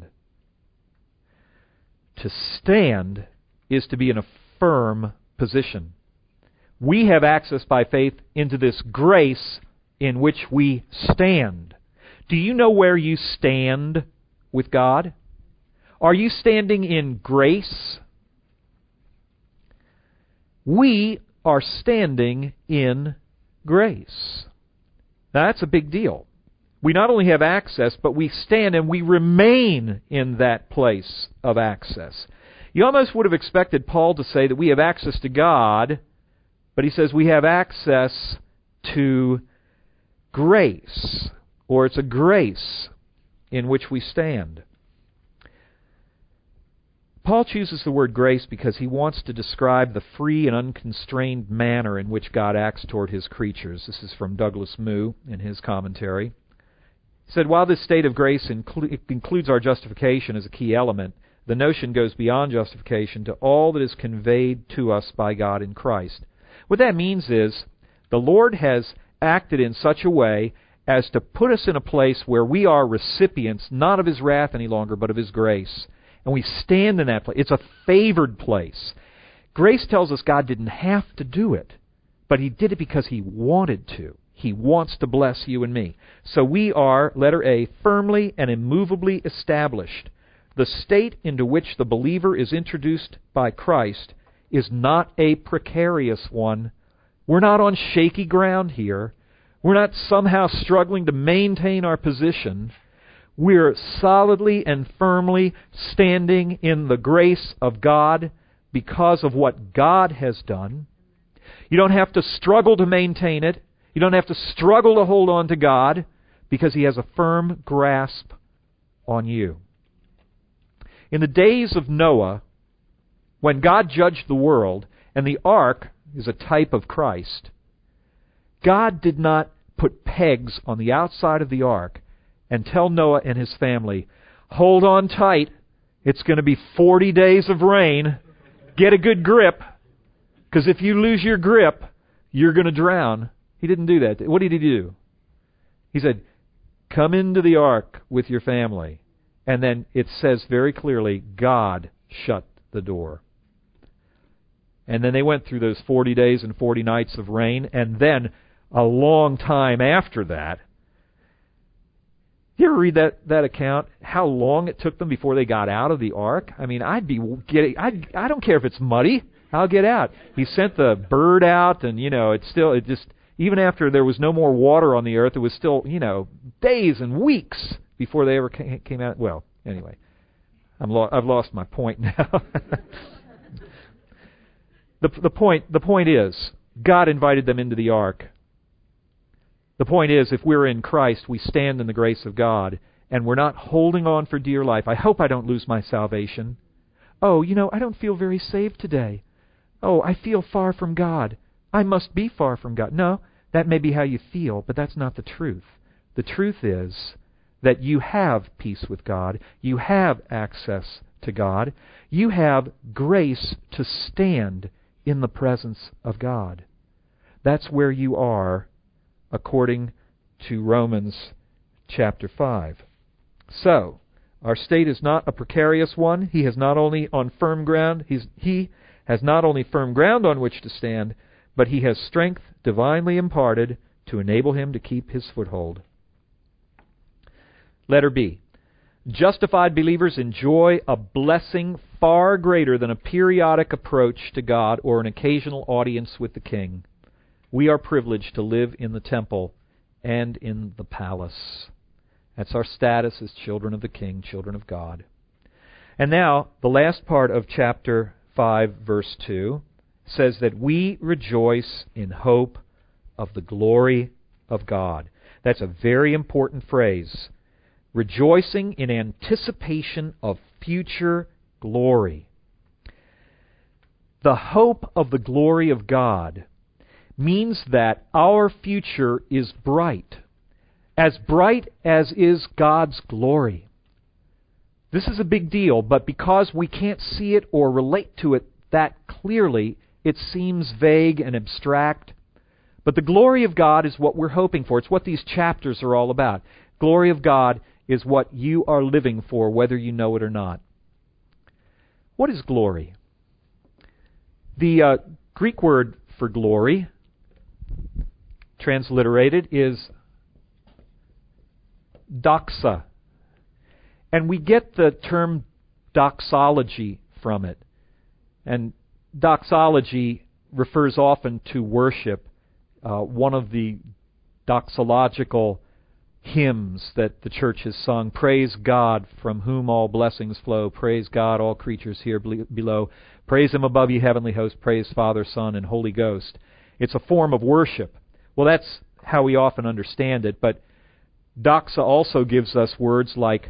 To stand is to be in a firm position. We have access by faith into this grace in which we stand. Do you know where you stand with God? Are you standing in grace? We are standing in grace. Now that's a big deal. We not only have access, but we stand and we remain in that place of access. You almost would have expected Paul to say that we have access to God, but he says we have access to grace, or it's a grace in which we stand. Paul chooses the word grace because he wants to describe the free and unconstrained manner in which God acts toward His creatures. This is from Douglas Moo in his commentary. He said, while this state of grace includes our justification as a key element, the notion goes beyond justification to all that is conveyed to us by God in Christ. What that means is the Lord has acted in such a way as to put us in a place where we are recipients, not of His wrath any longer, but of His grace. And we stand in that place. It's a favored place. Grace tells us God didn't have to do it, but He did it because He wanted to. He wants to bless you and me. So we are, letter A, firmly and immovably established. The state into which the believer is introduced by Christ is not a precarious one. We're not on shaky ground here. We're not somehow struggling to maintain our position. We're solidly and firmly standing in the grace of God because of what God has done. You don't have to struggle to maintain it. You don't have to struggle to hold on to God because He has a firm grasp on you. In the days of Noah, when God judged the world, and the ark is a type of Christ, God did not put pegs on the outside of the ark and tell Noah and his family, hold on tight, it's going to be 40 days of rain, get a good grip, because if you lose your grip, you're going to drown. He didn't do that. What did He do? He said, come into the ark with your family. And then it says very clearly, God shut the door. And then they went through those 40 days and 40 nights of rain, and then a long time after that. You ever read that account? How long it took them before they got out of the ark? I mean, I don't care if it's muddy. I'll get out. He sent the bird out, and even after there was no more water on the earth, it was still, days and weeks before they ever came out. Well, anyway, I've lost my point now. The point is, God invited them into the ark. The point is, if we're in Christ, we stand in the grace of God, and we're not holding on for dear life. I hope I don't lose my salvation. Oh, I don't feel very saved today. Oh, I feel far from God. I must be far from God. No, that may be how you feel, but that's not the truth. The truth is that you have peace with God. You have access to God. You have grace to stand in the presence of God. That's where you are, according to Romans chapter 5. So, our state is not a precarious one. He has not only on firm ground, he has not only firm ground on which to stand, but he has strength divinely imparted to enable him to keep his foothold. Letter B. Justified believers enjoy a blessing far greater than a periodic approach to God or an occasional audience with the King. We are privileged to live in the temple and in the palace. That's our status as children of the King, children of God. And now, the last part of chapter 5, verse 2, says that we rejoice in hope of the glory of God. That's a very important phrase. Rejoicing in anticipation of future glory. The hope of the glory of God means that our future is bright as is God's glory. This is a big deal, but because we can't see it or relate to it that clearly, it seems vague and abstract. But the glory of God is what we're hoping for. It's what these chapters are all about. Glory of God is what you are living for, whether you know it or not. What is glory? The Greek word for glory, transliterated, is doxa. And we get the term doxology from it. And doxology refers often to worship. One of the doxological hymns that the church has sung, praise God from whom all blessings flow, praise God all creatures here below, praise Him above ye heavenly hosts, praise Father, Son, and Holy Ghost. It's a form of worship. Well, that's how we often understand it, but doxa also gives us words like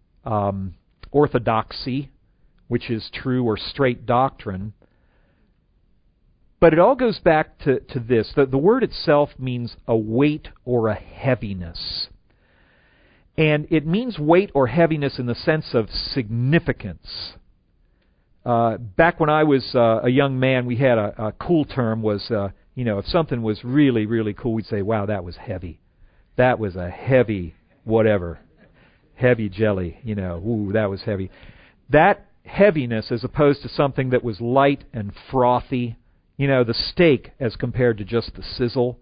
orthodoxy, which is true or straight doctrine. But it all goes back to this. The word itself means a weight or a heaviness. And it means weight or heaviness in the sense of significance. Back when I was a young man, we had a cool term was, if something was really, really cool, we'd say, wow, that was heavy. That was a heavy whatever. Heavy jelly, ooh, that was heavy. That heaviness as opposed to something that was light and frothy, the steak as compared to just the sizzle.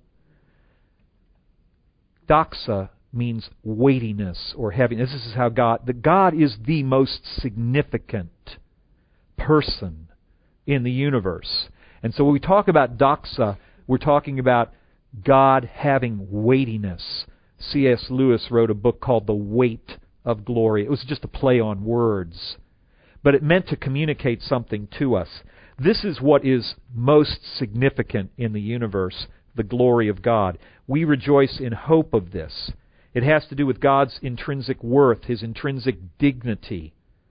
Doxa means weightiness or heaviness. This is how God is the most significant person in the universe. And so when we talk about doxa, we're talking about God having weightiness. C.S. Lewis wrote a book called The Weight of Glory. It was just a play on words, but it meant to communicate something to us. This is what is most significant in the universe, the glory of God. We rejoice in hope of this. It has to do with God's intrinsic worth, His intrinsic dignity.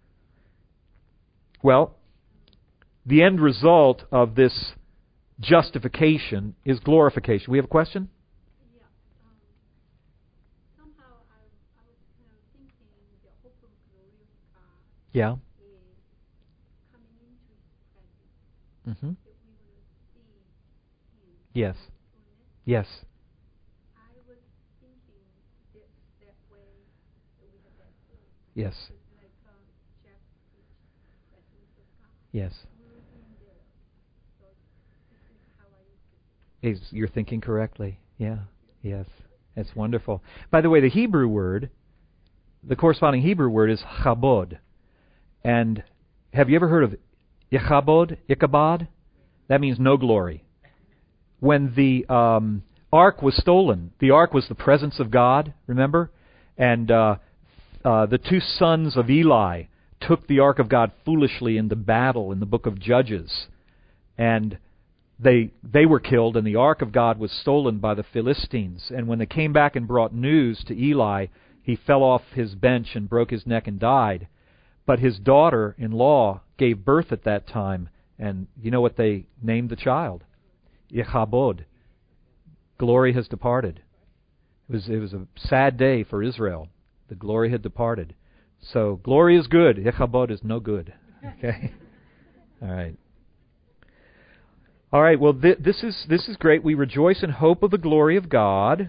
Well, the end result of this justification is glorification. We have a question? Yeah. Somehow I was thinking the hope of glory of God Yeah. is coming into His presence. Mm-hmm. That we will see Him. Yes. Fullness. Yes. I was thinking that way that we have that hope. Yes. It's like Jeff preached the presence of God. Yes. We're in there. So this is how I used to. You're thinking correctly. Yeah. Yes. That's wonderful. By the way, the Hebrew word, the corresponding Hebrew word is chabod. And have you ever heard of Ichabod? That means no glory. When the ark was stolen, the ark was the presence of God, remember? And the two sons of Eli took the ark of God foolishly into battle in the book of Judges. And they were killed, and the ark of God was stolen by the Philistines. And when they came back and brought news to Eli, he fell off his bench and broke his neck and died. But his daughter-in-law gave birth at that time, and you know what they named the child? Ichabod. Glory has departed. It was a sad day for Israel. The glory had departed. So glory is good. Ichabod is no good. Okay. All right. All right. Well, this is great. We rejoice in hope of the glory of God.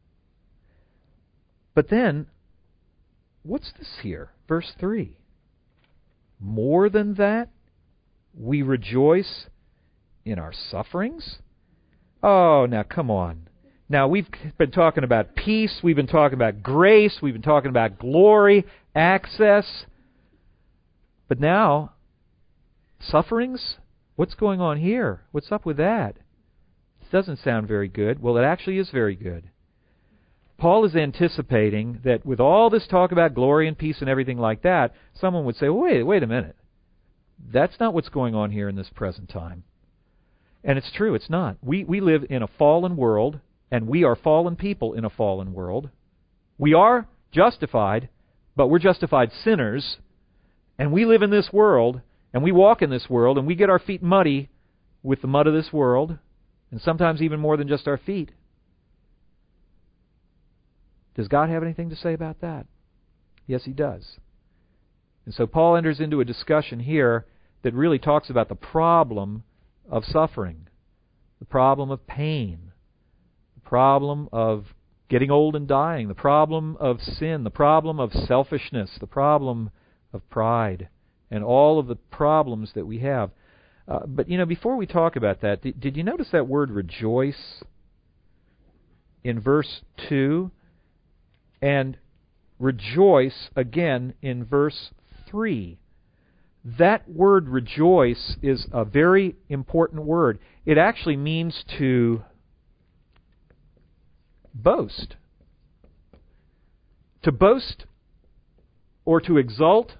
But then, what's this here? Verse 3. More than that, we rejoice in our sufferings? Oh, now come on. Now, we've been talking about peace, we've been talking about grace, we've been talking about glory, access. But now, sufferings? What's going on here? What's up with that? It doesn't sound very good. Well, it actually is very good. Paul is anticipating that with all this talk about glory and peace and everything like that, someone would say, well, wait a minute. That's not what's going on here in this present time. And it's true, it's not. We live in a fallen world, and we are fallen people in a fallen world. We are justified, but we're justified sinners, and we live in this world, and we walk in this world, and we get our feet muddy with the mud of this world, and sometimes even more than just our feet. Does God have anything to say about that? Yes, He does. And so Paul enters into a discussion here that really talks about the problem of suffering, the problem of pain, the problem of getting old and dying, the problem of sin, the problem of selfishness, the problem of pride, and all of the problems that we have. But, before we talk about that, did you notice that word rejoice in verse 2? And rejoice again in verse 3. That word rejoice is a very important word. It actually means to boast. To boast or to exult,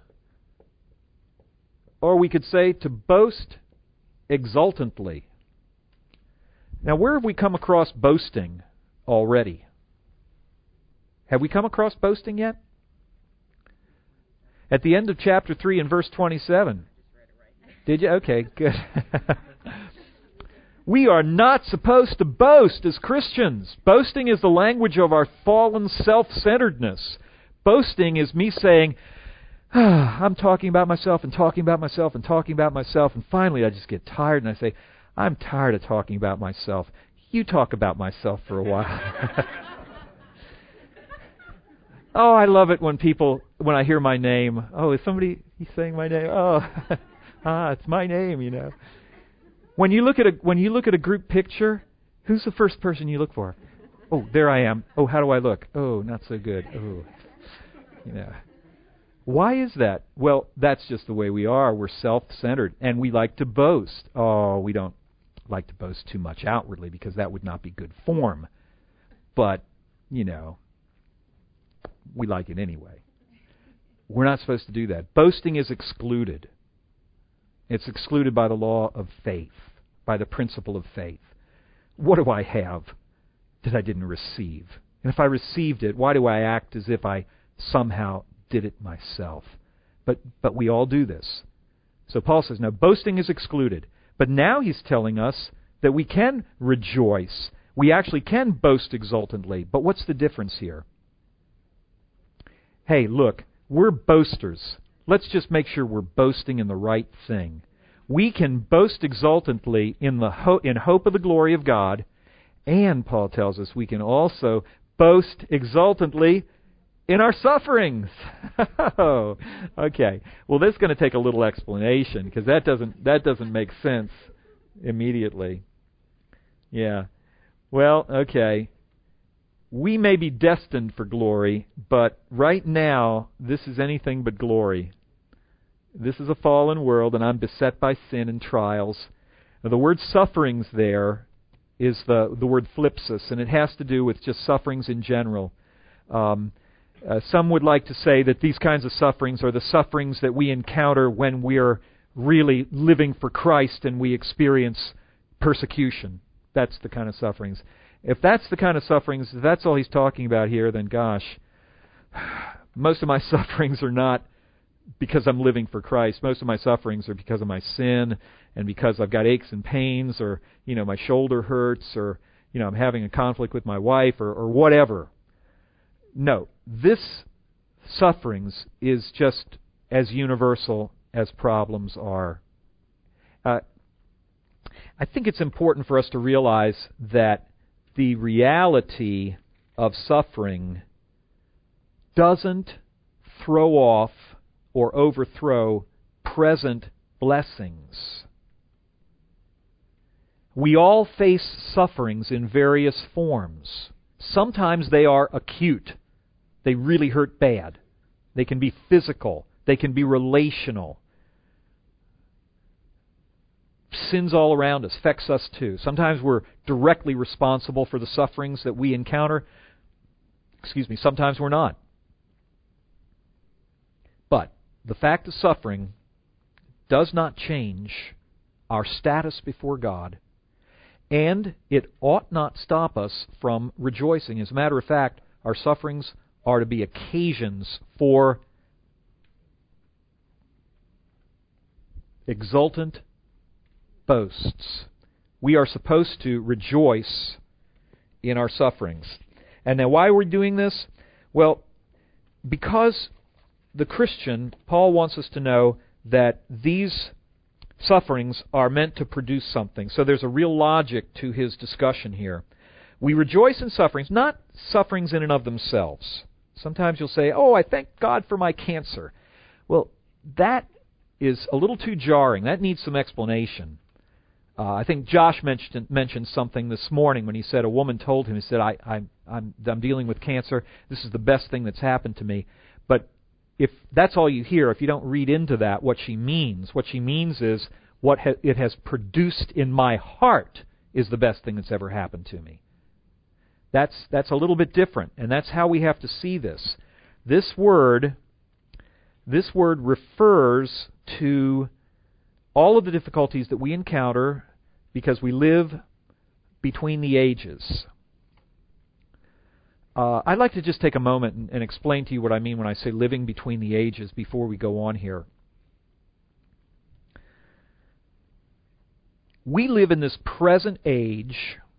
or we could say to boast exultantly. Now, where have we come across boasting already? Have we come across boasting yet? At the end of chapter 3 and verse 27. Did you? Okay, good. We are not supposed to boast as Christians. Boasting is the language of our fallen self-centeredness. Boasting is me saying, I'm talking about myself and talking about myself and talking about myself, and finally I just get tired and I say, I'm tired of talking about myself. You talk about myself for a while. Oh, I love it when I hear my name. Oh, is somebody saying my name? Oh, it's my name, you know. When you look at a group picture, who's the first person you look for? Oh, there I am. Oh, how do I look? Oh, not so good. Oh, you know. Why is that? Well, that's just the way we are. We're self-centered, and we like to boast. Oh, we don't like to boast too much outwardly because that would not be good form. But, you know, we like it anyway. We're not supposed to do that. Boasting is excluded. It's excluded by the law of faith, by the principle of faith. What do I have that I didn't receive? And if I received it, why do I act as if I somehow did it myself? But we all do this. So Paul says, now boasting is excluded. But now he's telling us that we can rejoice. We actually can boast exultantly. But what's the difference here? Hey, look, we're boasters. Let's just make sure we're boasting in the right thing. We can boast exultantly in hope of the glory of God, and Paul tells us we can also boast exultantly in our sufferings. Oh, okay. Well, this is going to take a little explanation because that doesn't make sense immediately. Yeah. Well, okay. We may be destined for glory, but right now, this is anything but glory. This is a fallen world, and I'm beset by sin and trials. Now, the word sufferings there is the word thlipsis, and it has to do with just sufferings in general. Some would like to say that these kinds of sufferings are the sufferings that we encounter when we're really living for Christ and we experience persecution. That's the kind of sufferings. If that's the kind of sufferings, if that's all he's talking about here, then gosh, most of my sufferings are not because I'm living for Christ. Most of my sufferings are because of my sin and because I've got aches and pains, or, you know, my shoulder hurts, or, you know, I'm having a conflict with my wife, or whatever. No, this sufferings is just as universal as problems are. I think it's important for us to realize that the reality of suffering doesn't throw off or overthrow present blessings. We all face sufferings in various forms. Sometimes they are acute. They really hurt bad. They can be physical. They can be relational. Sins all around us, affects us too. Sometimes we're directly responsible for the sufferings that we encounter. Sometimes we're not. But the fact of suffering does not change our status before God, and it ought not stop us from rejoicing. As a matter of fact, our sufferings are to be occasions for exultant boasts. We are supposed to rejoice in our sufferings. And now why are we doing this? Well, because the Christian, Paul wants us to know that these sufferings are meant to produce something. So there's a real logic to his discussion here. We rejoice in sufferings, not sufferings in and of themselves. Sometimes you'll say, oh, I thank God for my cancer. Well, that is a little too jarring. That needs some explanation. I think Josh mentioned something this morning when he said a woman told him, he said, I'm dealing with cancer. This is the best thing that's happened to me. But if that's all you hear, if you don't read into that what she means is what it has produced in my heart is the best thing that's ever happened to me. That's a little bit different, and that's how we have to see this. This word refers to all of the difficulties that we encounter because we live between the ages. I'd like to just take a moment and explain to you what I mean when I say living between the ages before we go on here. We live in this present age,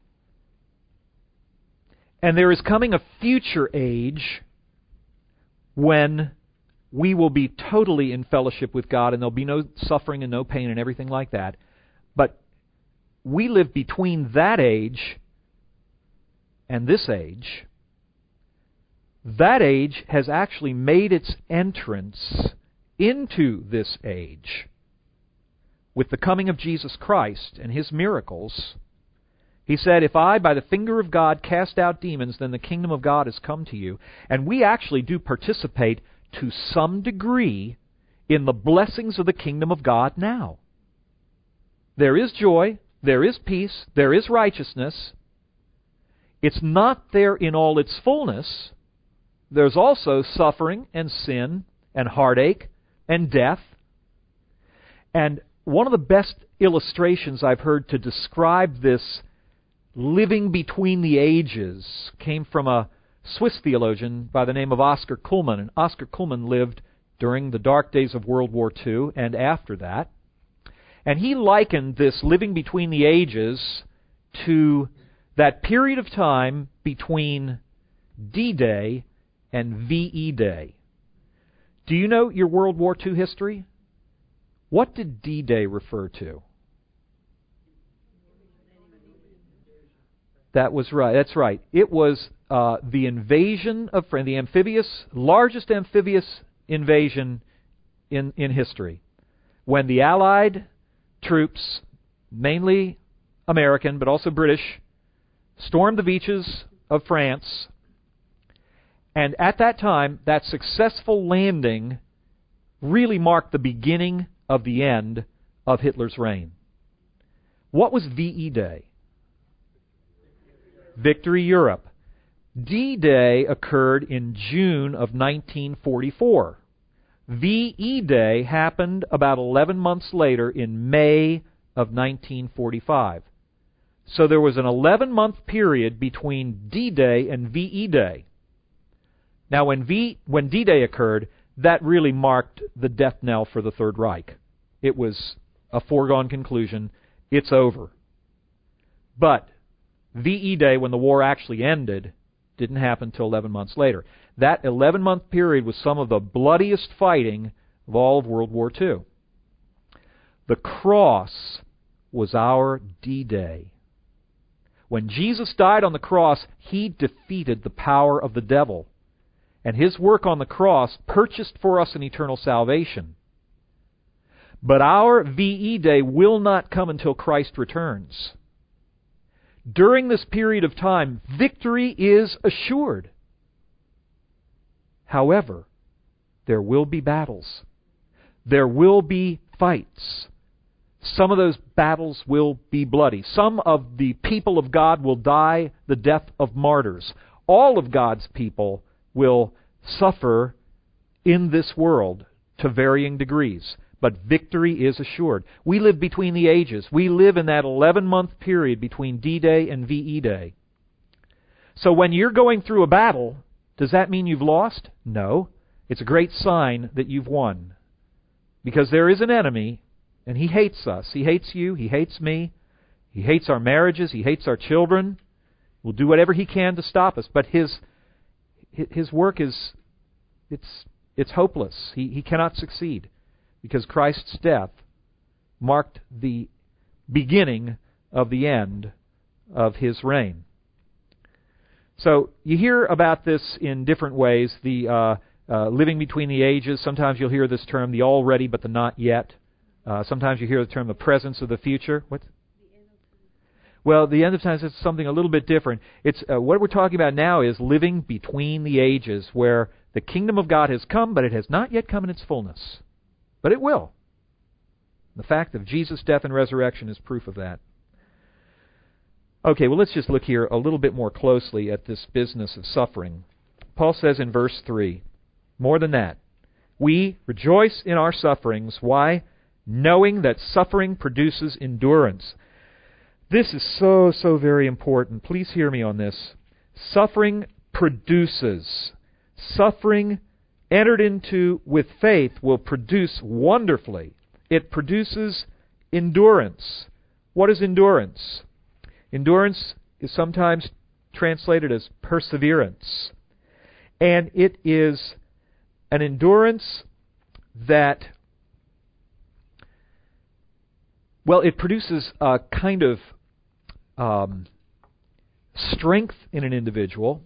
and there is coming a future age when we will be totally in fellowship with God and there'll be no suffering and no pain and everything like that. But we live between that age and this age. That age has actually made its entrance into this age with the coming of Jesus Christ and His miracles. He said, if I, by the finger of God, cast out demons, then the kingdom of God has come to you. And we actually do participate to some degree in the blessings of the kingdom of God now. There is joy, there is peace, there is righteousness. It's not there in all its fullness. There's also suffering and sin and heartache and death. And one of the best illustrations I've heard to describe this living between the ages came from a Swiss theologian by the name of Oscar Cullmann. And Oscar Cullmann lived during the dark days of World War II and after that. And he likened this living between the ages to that period of time between D-Day and VE Day. Do you know your World War II history? What did D-Day refer to? That was right. That's right. It was the invasion of France, the largest amphibious invasion in history, when the Allied troops, mainly American but also British, stormed the beaches of France. And at that time, that successful landing really marked the beginning of the end of Hitler's reign. What was VE Day? Victory Europe. D-Day occurred in June of 1944. VE Day happened about 11 months later in May of 1945. So there was an 11-month period between D-Day and VE Day. Now when D-Day occurred, that really marked the death knell for the Third Reich. It was a foregone conclusion. It's over. But VE Day, when the war actually ended, didn't happen until 11 months later. That 11-month period was some of the bloodiest fighting of all of World War II. The cross was our D-Day. When Jesus died on the cross, He defeated the power of the devil. And His work on the cross purchased for us an eternal salvation. But our VE Day will not come until Christ returns. During this period of time, victory is assured. However, there will be battles. There will be fights. Some of those battles will be bloody. Some of the people of God will die the death of martyrs. All of God's people will suffer in this world to varying degrees. But victory is assured. We live between the ages. We live in that 11-month period between D-Day and VE Day. So when you're going through a battle, does that mean you've lost? No. It's a great sign that you've won. Because there is an enemy, and he hates us. He hates you. He hates me. He hates our marriages. He hates our children. Will do whatever he can to stop us. But his work is, it's hopeless. He cannot succeed. Because Christ's death marked the beginning of the end of His reign. So you hear about this in different ways. The living between the ages. Sometimes you'll hear this term, the already but the not yet. Sometimes you hear the term, the presence of the future. What? Well, the end of times is something a little bit different. It's what we're talking about now is living between the ages, where the kingdom of God has come, but it has not yet come in its fullness. But it will. The fact of Jesus' death and resurrection is proof of that. Okay, well, let's just look here a little bit more closely at this business of suffering. Paul says in verse 3, more than that, we rejoice in our sufferings. Why? Knowing that suffering produces endurance. This is so very important. Please hear me on this. Suffering produces. Suffering entered into with faith will produce wonderfully. It produces endurance. What is endurance? Endurance is sometimes translated as perseverance. And it is an endurance that, well, it produces a kind of strength in an individual.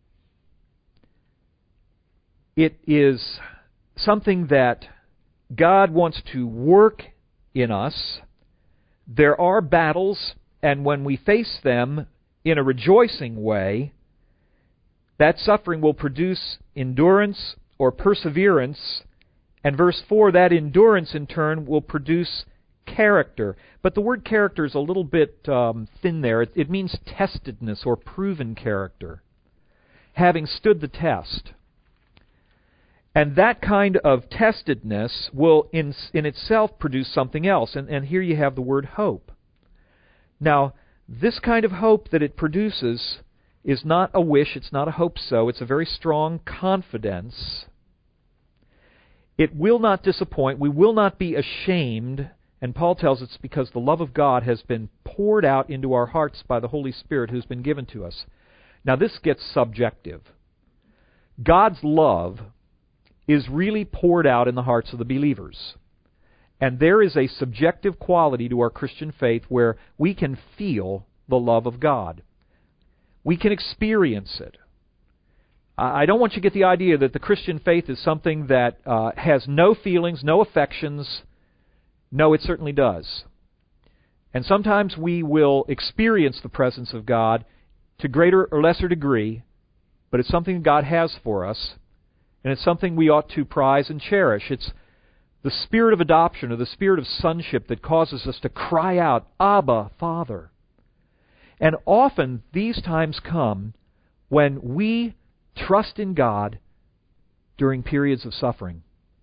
It is something that God wants to work in us. There are battles, and when we face them in a rejoicing way, that suffering will produce endurance or perseverance. And verse 4, that endurance in turn will produce character. But the word character is a little bit thin there. It means testedness or proven character, having stood the test. And that kind of testedness will in itself produce something else. And here you have the word hope. Now, this kind of hope that it produces is not a wish, it's not a hope so, it's a very strong confidence. It will not disappoint, we will not be ashamed, and Paul tells us because the love of God has been poured out into our hearts by the Holy Spirit who's been given to us. Now this gets subjective. God's love is really poured out in the hearts of the believers. And there is a subjective quality to our Christian faith where we can feel the love of God. We can experience it. I don't want you to get the idea that the Christian faith is something that has no feelings, no affections. No, it certainly does. And sometimes we will experience the presence of God to greater or lesser degree, but it's something God has for us, and it's something we ought to prize and cherish. It's the spirit of adoption or the spirit of sonship that causes us to cry out, Abba, Father. And often these times come when we trust in God during periods of suffering.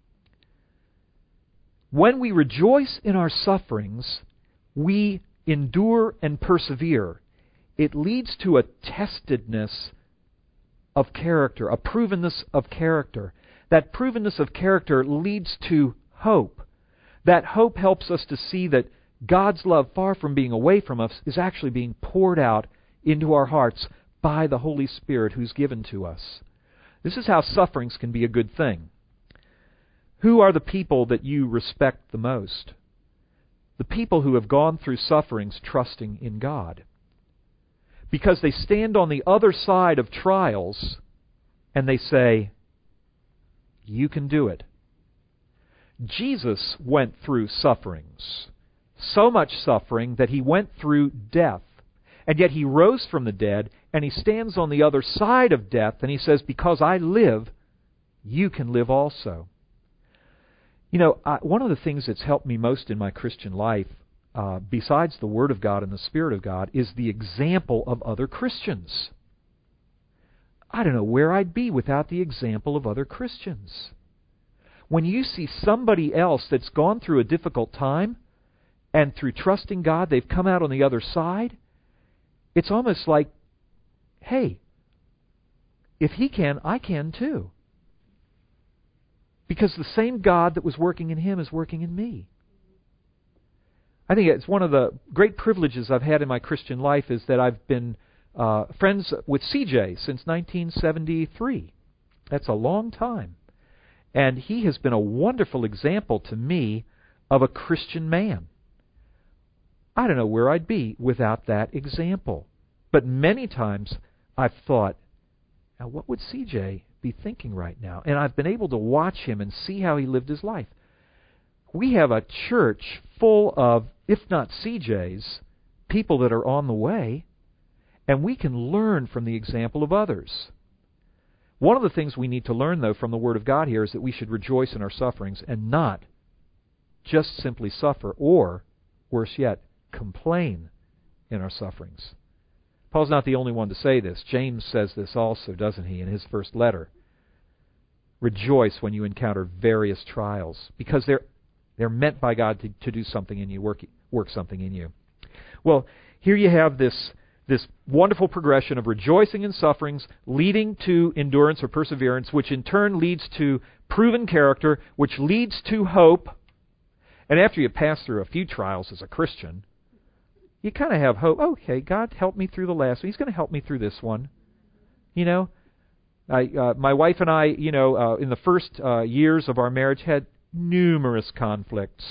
When we rejoice in our sufferings, we endure and persevere. It leads to a testedness of character, a provenness of character. That provenness of character leads to hope. That hope helps us to see that God's love, far from being away from us, is actually being poured out into our hearts by the Holy Spirit who's given to us. This is how sufferings can be a good thing. Who are the people that you respect the most? The people who have gone through sufferings trusting in God. Because they stand on the other side of trials and they say, you can do it. Jesus went through sufferings. So much suffering that he went through death. And yet he rose from the dead, and he stands on the other side of death, and he says, because I live, you can live also. You know, one of the things that's helped me most in my Christian life, besides the Word of God and the Spirit of God, is the example of other Christians. I don't know where I'd be without the example of other Christians. When you see somebody else that's gone through a difficult time, and through trusting God, they've come out on the other side, it's almost like, hey, if he can, I can too. Because the same God that was working in him is working in me. I think it's one of the great privileges I've had in my Christian life is that I've been friends with CJ since 1973. That's a long time. And he has been a wonderful example to me of a Christian man. I don't know where I'd be without that example. But many times I've thought, now what would CJ be thinking right now? And I've been able to watch him and see how he lived his life. We have a church full of, if not CJs, people that are on the way, and we can learn from the example of others. One of the things we need to learn, though, from the Word of God here is that we should rejoice in our sufferings and not just simply suffer, or, worse yet, complain in our sufferings. Paul's not the only one to say this. James says this also, doesn't he, in his first letter. Rejoice when you encounter various trials, because they're meant by God to do something in you, work something in you. Well, here you have this wonderful progression of rejoicing in sufferings, leading to endurance or perseverance, which in turn leads to proven character, which leads to hope. And after you pass through a few trials as a Christian, you kind of have hope. Okay, God helped me through the last one. He's going to help me through this one. You know, My wife and I, in the first years of our marriage, had numerous conflicts.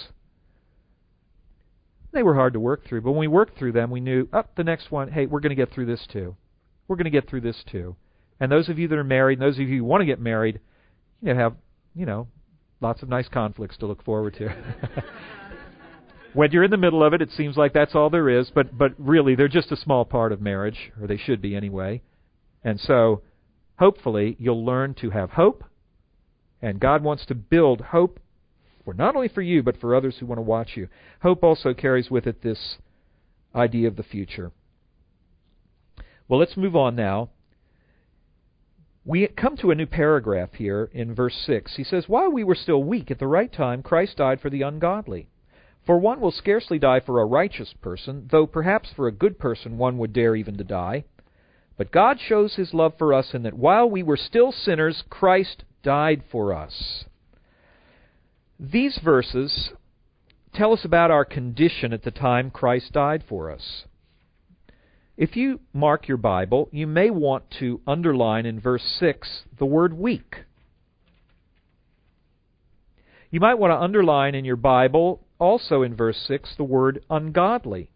They were hard to work through, but when we worked through them, we knew, the next one, hey, we're going to get through this too. We're going to get through this too. And those of you that are married, and those of you who want to get married, have, lots of nice conflicts to look forward to. When you're in the middle of it, it seems like that's all there is, but really, they're just a small part of marriage, or they should be anyway. And so, hopefully, you'll learn to have hope, and God wants to build hope for not only for you, but for others who want to watch you. Hope also carries with it this idea of the future. Well, let's move on now. We come to a new paragraph here in verse 6. He says, "While we were still weak, at the right time, Christ died for the ungodly. For one will scarcely die for a righteous person, though perhaps for a good person one would dare even to die. But God shows His love for us in that while we were still sinners, Christ died for us." These verses tell us about our condition at the time Christ died for us. If you mark your Bible, you may want to underline in verse 6 the word weak. You might want to underline in your Bible also in verse 6 the word ungodly.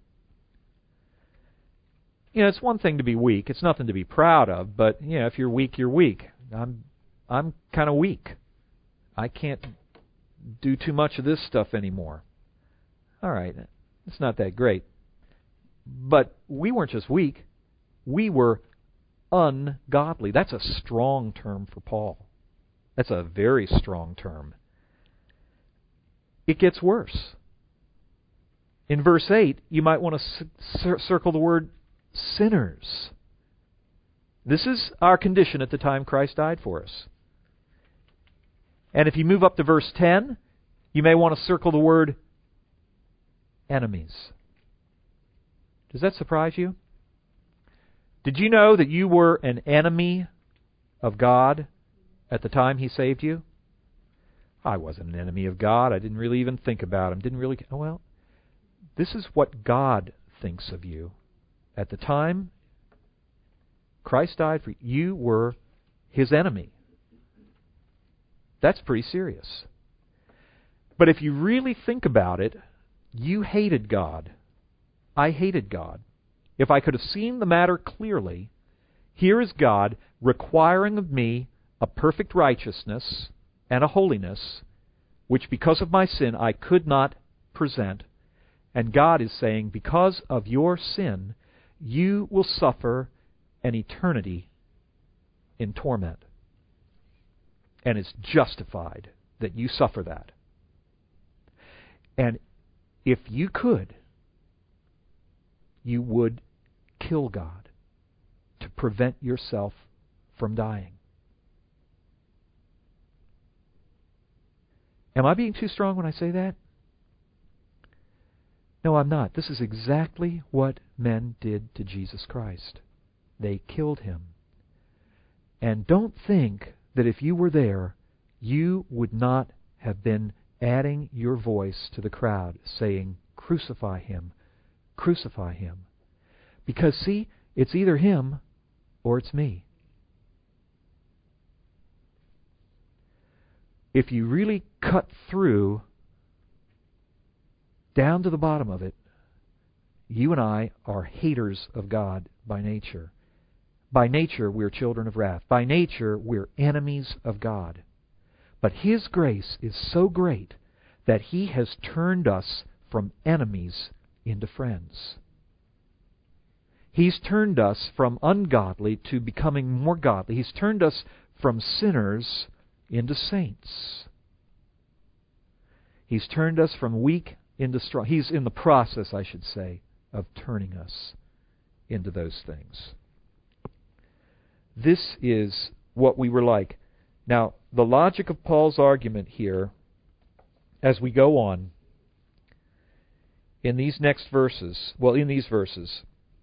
It's one thing to be weak. It's nothing to be proud of, but if you're weak, you're weak. I'm kind of weak. I can't do too much of this stuff anymore. All right, it's not that great. But we weren't just weak. We were ungodly. That's a strong term for Paul. That's a very strong term. It gets worse. In verse 8, you might want to circle the word sinners. This is our condition at the time Christ died for us. And if you move up to verse 10, you may want to circle the word enemies. Does that surprise you? Did you know that you were an enemy of God at the time He saved you? I wasn't an enemy of God. I didn't really even think about Him. Well, this is what God thinks of you. At the time Christ died for you, you were His enemy. That's pretty serious. But if you really think about it, you hated God. I hated God. If I could have seen the matter clearly, here is God requiring of me a perfect righteousness and a holiness, which because of my sin I could not present. And God is saying, because of your sin, you will suffer an eternity in torment. And it's justified that you suffer that. And if you could, you would kill God to prevent yourself from dying. Am I being too strong when I say that? No, I'm not. This is exactly what men did to Jesus Christ. They killed Him. And don't think that if you were there, you would not have been adding your voice to the crowd, saying, "Crucify Him, crucify Him." Because, see, it's either Him or it's me. If you really cut through down to the bottom of it, you and I are haters of God by nature. By nature, we're children of wrath. By nature, we're enemies of God. But His grace is so great that He has turned us from enemies into friends. He's turned us from ungodly to becoming more godly. He's turned us from sinners into saints. He's turned us from weak into strong. He's in the process, I should say, of turning us into those things. This is what we were like. Now, the logic of Paul's argument here, as we go on, in these next verses, in these verses,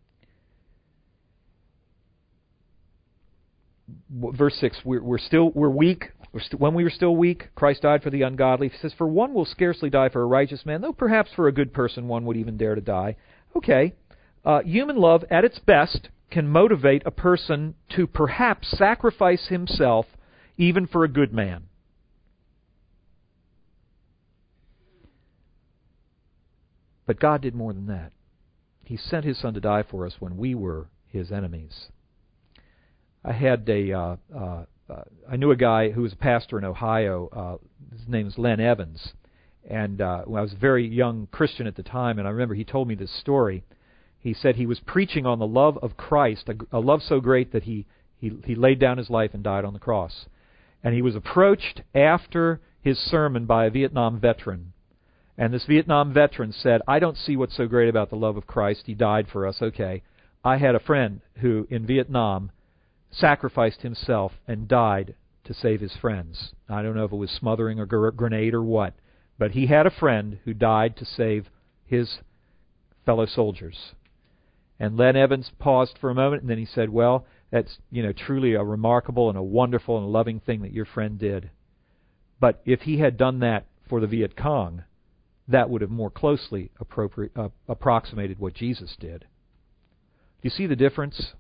verse 6, we're weak. When we were still weak, Christ died for the ungodly. He says, "For one will scarcely die for a righteous man, though perhaps for a good person one would even dare to die." Okay, human love at its best can motivate a person to perhaps sacrifice himself even for a good man. But God did more than that. He sent His Son to die for us when we were His enemies. I knew a guy who was a pastor in Ohio. His name is Len Evans. And when I was a very young Christian at the time, and I remember he told me this story. He said he was preaching on the love of Christ, a love so great that he laid down his life and died on the cross. And he was approached after his sermon by a Vietnam veteran. And this Vietnam veteran said, "I don't see what's so great about the love of Christ. He died for us. Okay. I had a friend who, in Vietnam, sacrificed himself and died to save his friends. I don't know if it was smothering or grenade or what, but he had a friend who died to save his fellow soldiers." And Len Evans paused for a moment, and then he said, "Well, that's truly a remarkable and a wonderful and a loving thing that your friend did. But if he had done that for the Viet Cong, that would have more closely approximated what Jesus did." Do you see the difference?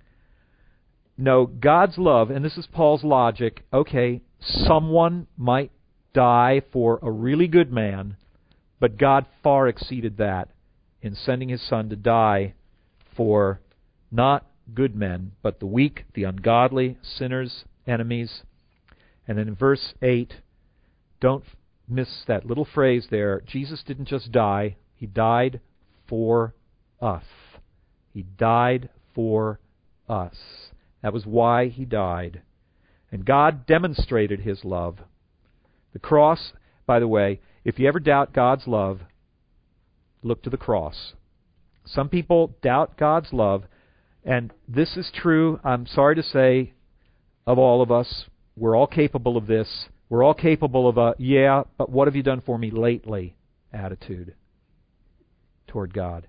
No, God's love, and this is Paul's logic, okay, someone might die for a really good man, but God far exceeded that in sending His Son to die for not good men, but the weak, the ungodly, sinners, enemies. And then in verse 8, don't miss that little phrase there. Jesus didn't just die. He died for us. He died for us. That was why He died. And God demonstrated His love. The cross, by the way, if you ever doubt God's love, look to the cross. Some people doubt God's love, and this is true, I'm sorry to say, of all of us. We're all capable of this. We're all capable of a, "yeah, but what have you done for me lately?" attitude toward God.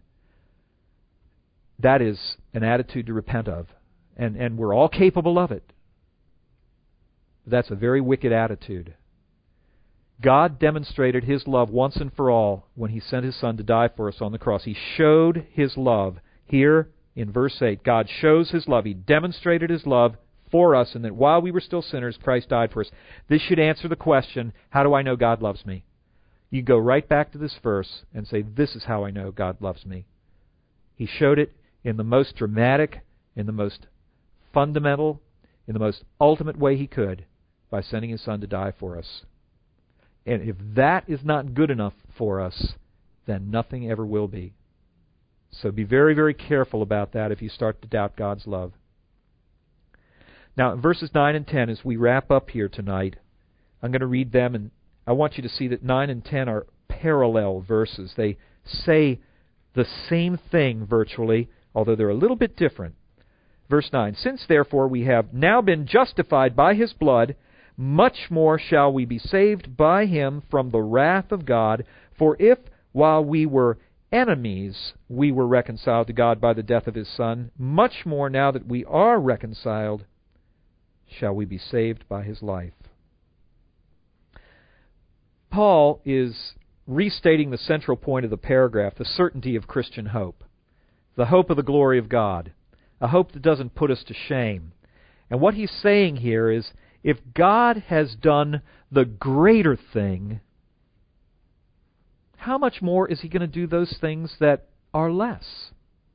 That is an attitude to repent of. And we're all capable of it. That's a very wicked attitude. God demonstrated His love once and for all when He sent His Son to die for us on the cross. He showed His love. Here in verse 8, God shows His love. He demonstrated His love for us, and that while we were still sinners, Christ died for us. This should answer the question, how do I know God loves me? You go right back to this verse and say, this is how I know God loves me. He showed it in the most dramatic, in the most fundamental, in the most ultimate way He could by sending His Son to die for us. And if that is not good enough for us, then nothing ever will be. So be very, very careful about that if you start to doubt God's love. Now, in verses 9 and 10, as we wrap up here tonight, I'm going to read them, and I want you to see that 9 and 10 are parallel verses. They say the same thing virtually, although they're a little bit different. Verse 9, "Since therefore we have now been justified by His blood, much more shall we be saved by Him from the wrath of God. For if, while we were enemies, we were reconciled to God by the death of His Son, much more now that we are reconciled, shall we be saved by His life." Paul is restating the central point of the paragraph, the certainty of Christian hope, the hope of the glory of God, a hope that doesn't put us to shame. And what he's saying here is, if God has done the greater thing, how much more is He going to do those things that are less?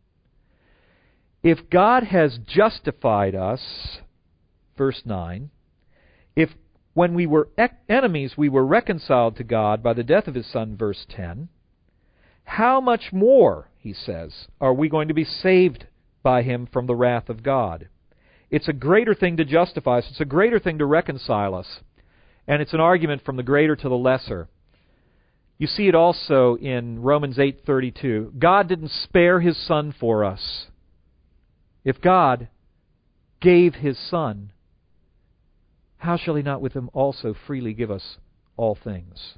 If God has justified us, verse 9, if when we were enemies we were reconciled to God by the death of His Son, verse 10, how much more, he says, are we going to be saved by Him from the wrath of God? It's a greater thing to justify us. It's a greater thing to reconcile us. And it's an argument from the greater to the lesser. You see it also in Romans 8:32. God didn't spare His Son for us. If God gave His Son, how shall He not with Him also freely give us all things?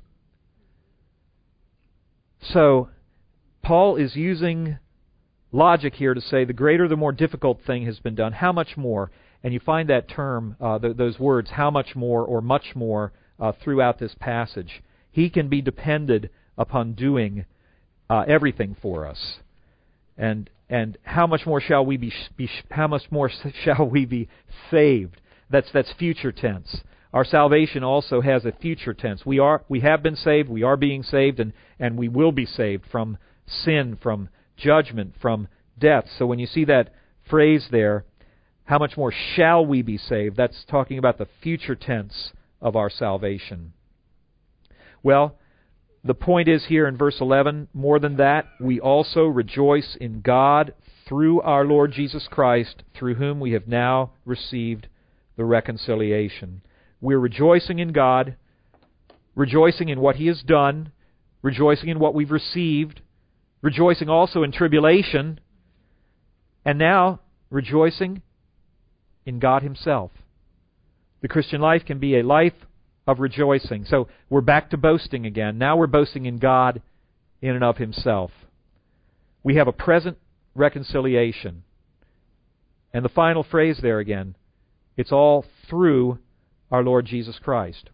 So, Paul is using logic here to say the greater, the more difficult thing has been done. How much more? And you find that term, those words, how much more or much more, throughout this passage. He can be depended upon doing everything for us. And and how much more shall we be how much more shall we be saved? That's future tense. Our salvation also has a future tense. We have been saved, we are being saved, and we will be saved from sin, from judgment, from death. So when you see that phrase there, how much more shall we be saved? That's talking about the future tense of our salvation. Well, the point is here in verse 11, more than that, we also rejoice in God through our Lord Jesus Christ, through whom we have now received the reconciliation. We're rejoicing in God, rejoicing in what He has done, rejoicing in what we've received, rejoicing also in tribulation, and now rejoicing in God Himself. The Christian life can be a life of rejoicing. So we're back to boasting again. Now we're boasting in God in and of Himself. We have a present reconciliation. And the final phrase there again, it's all through our Lord Jesus Christ.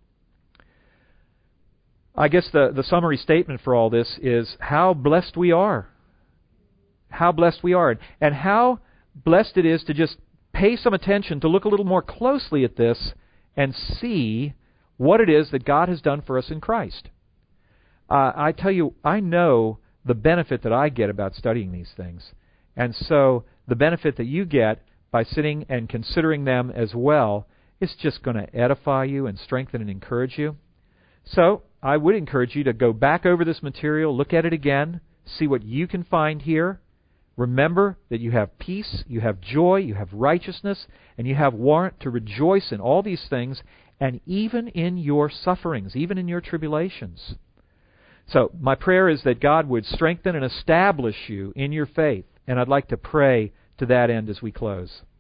I guess the summary statement for all this is how blessed we are. How blessed we are. And how blessed it is to just pay some attention, to look a little more closely at this and see what it is that God has done for us in Christ. I tell you, I know the benefit that I get about studying these things. And so the benefit that you get by sitting and considering them as well is just going to edify you and strengthen and encourage you. So I would encourage you to go back over this material, look at it again, see what you can find here. Remember that you have peace, you have joy, you have righteousness, and you have warrant to rejoice in all these things, and even in your sufferings, even in your tribulations. So my prayer is that God would strengthen and establish you in your faith, and I'd like to pray to that end as we close.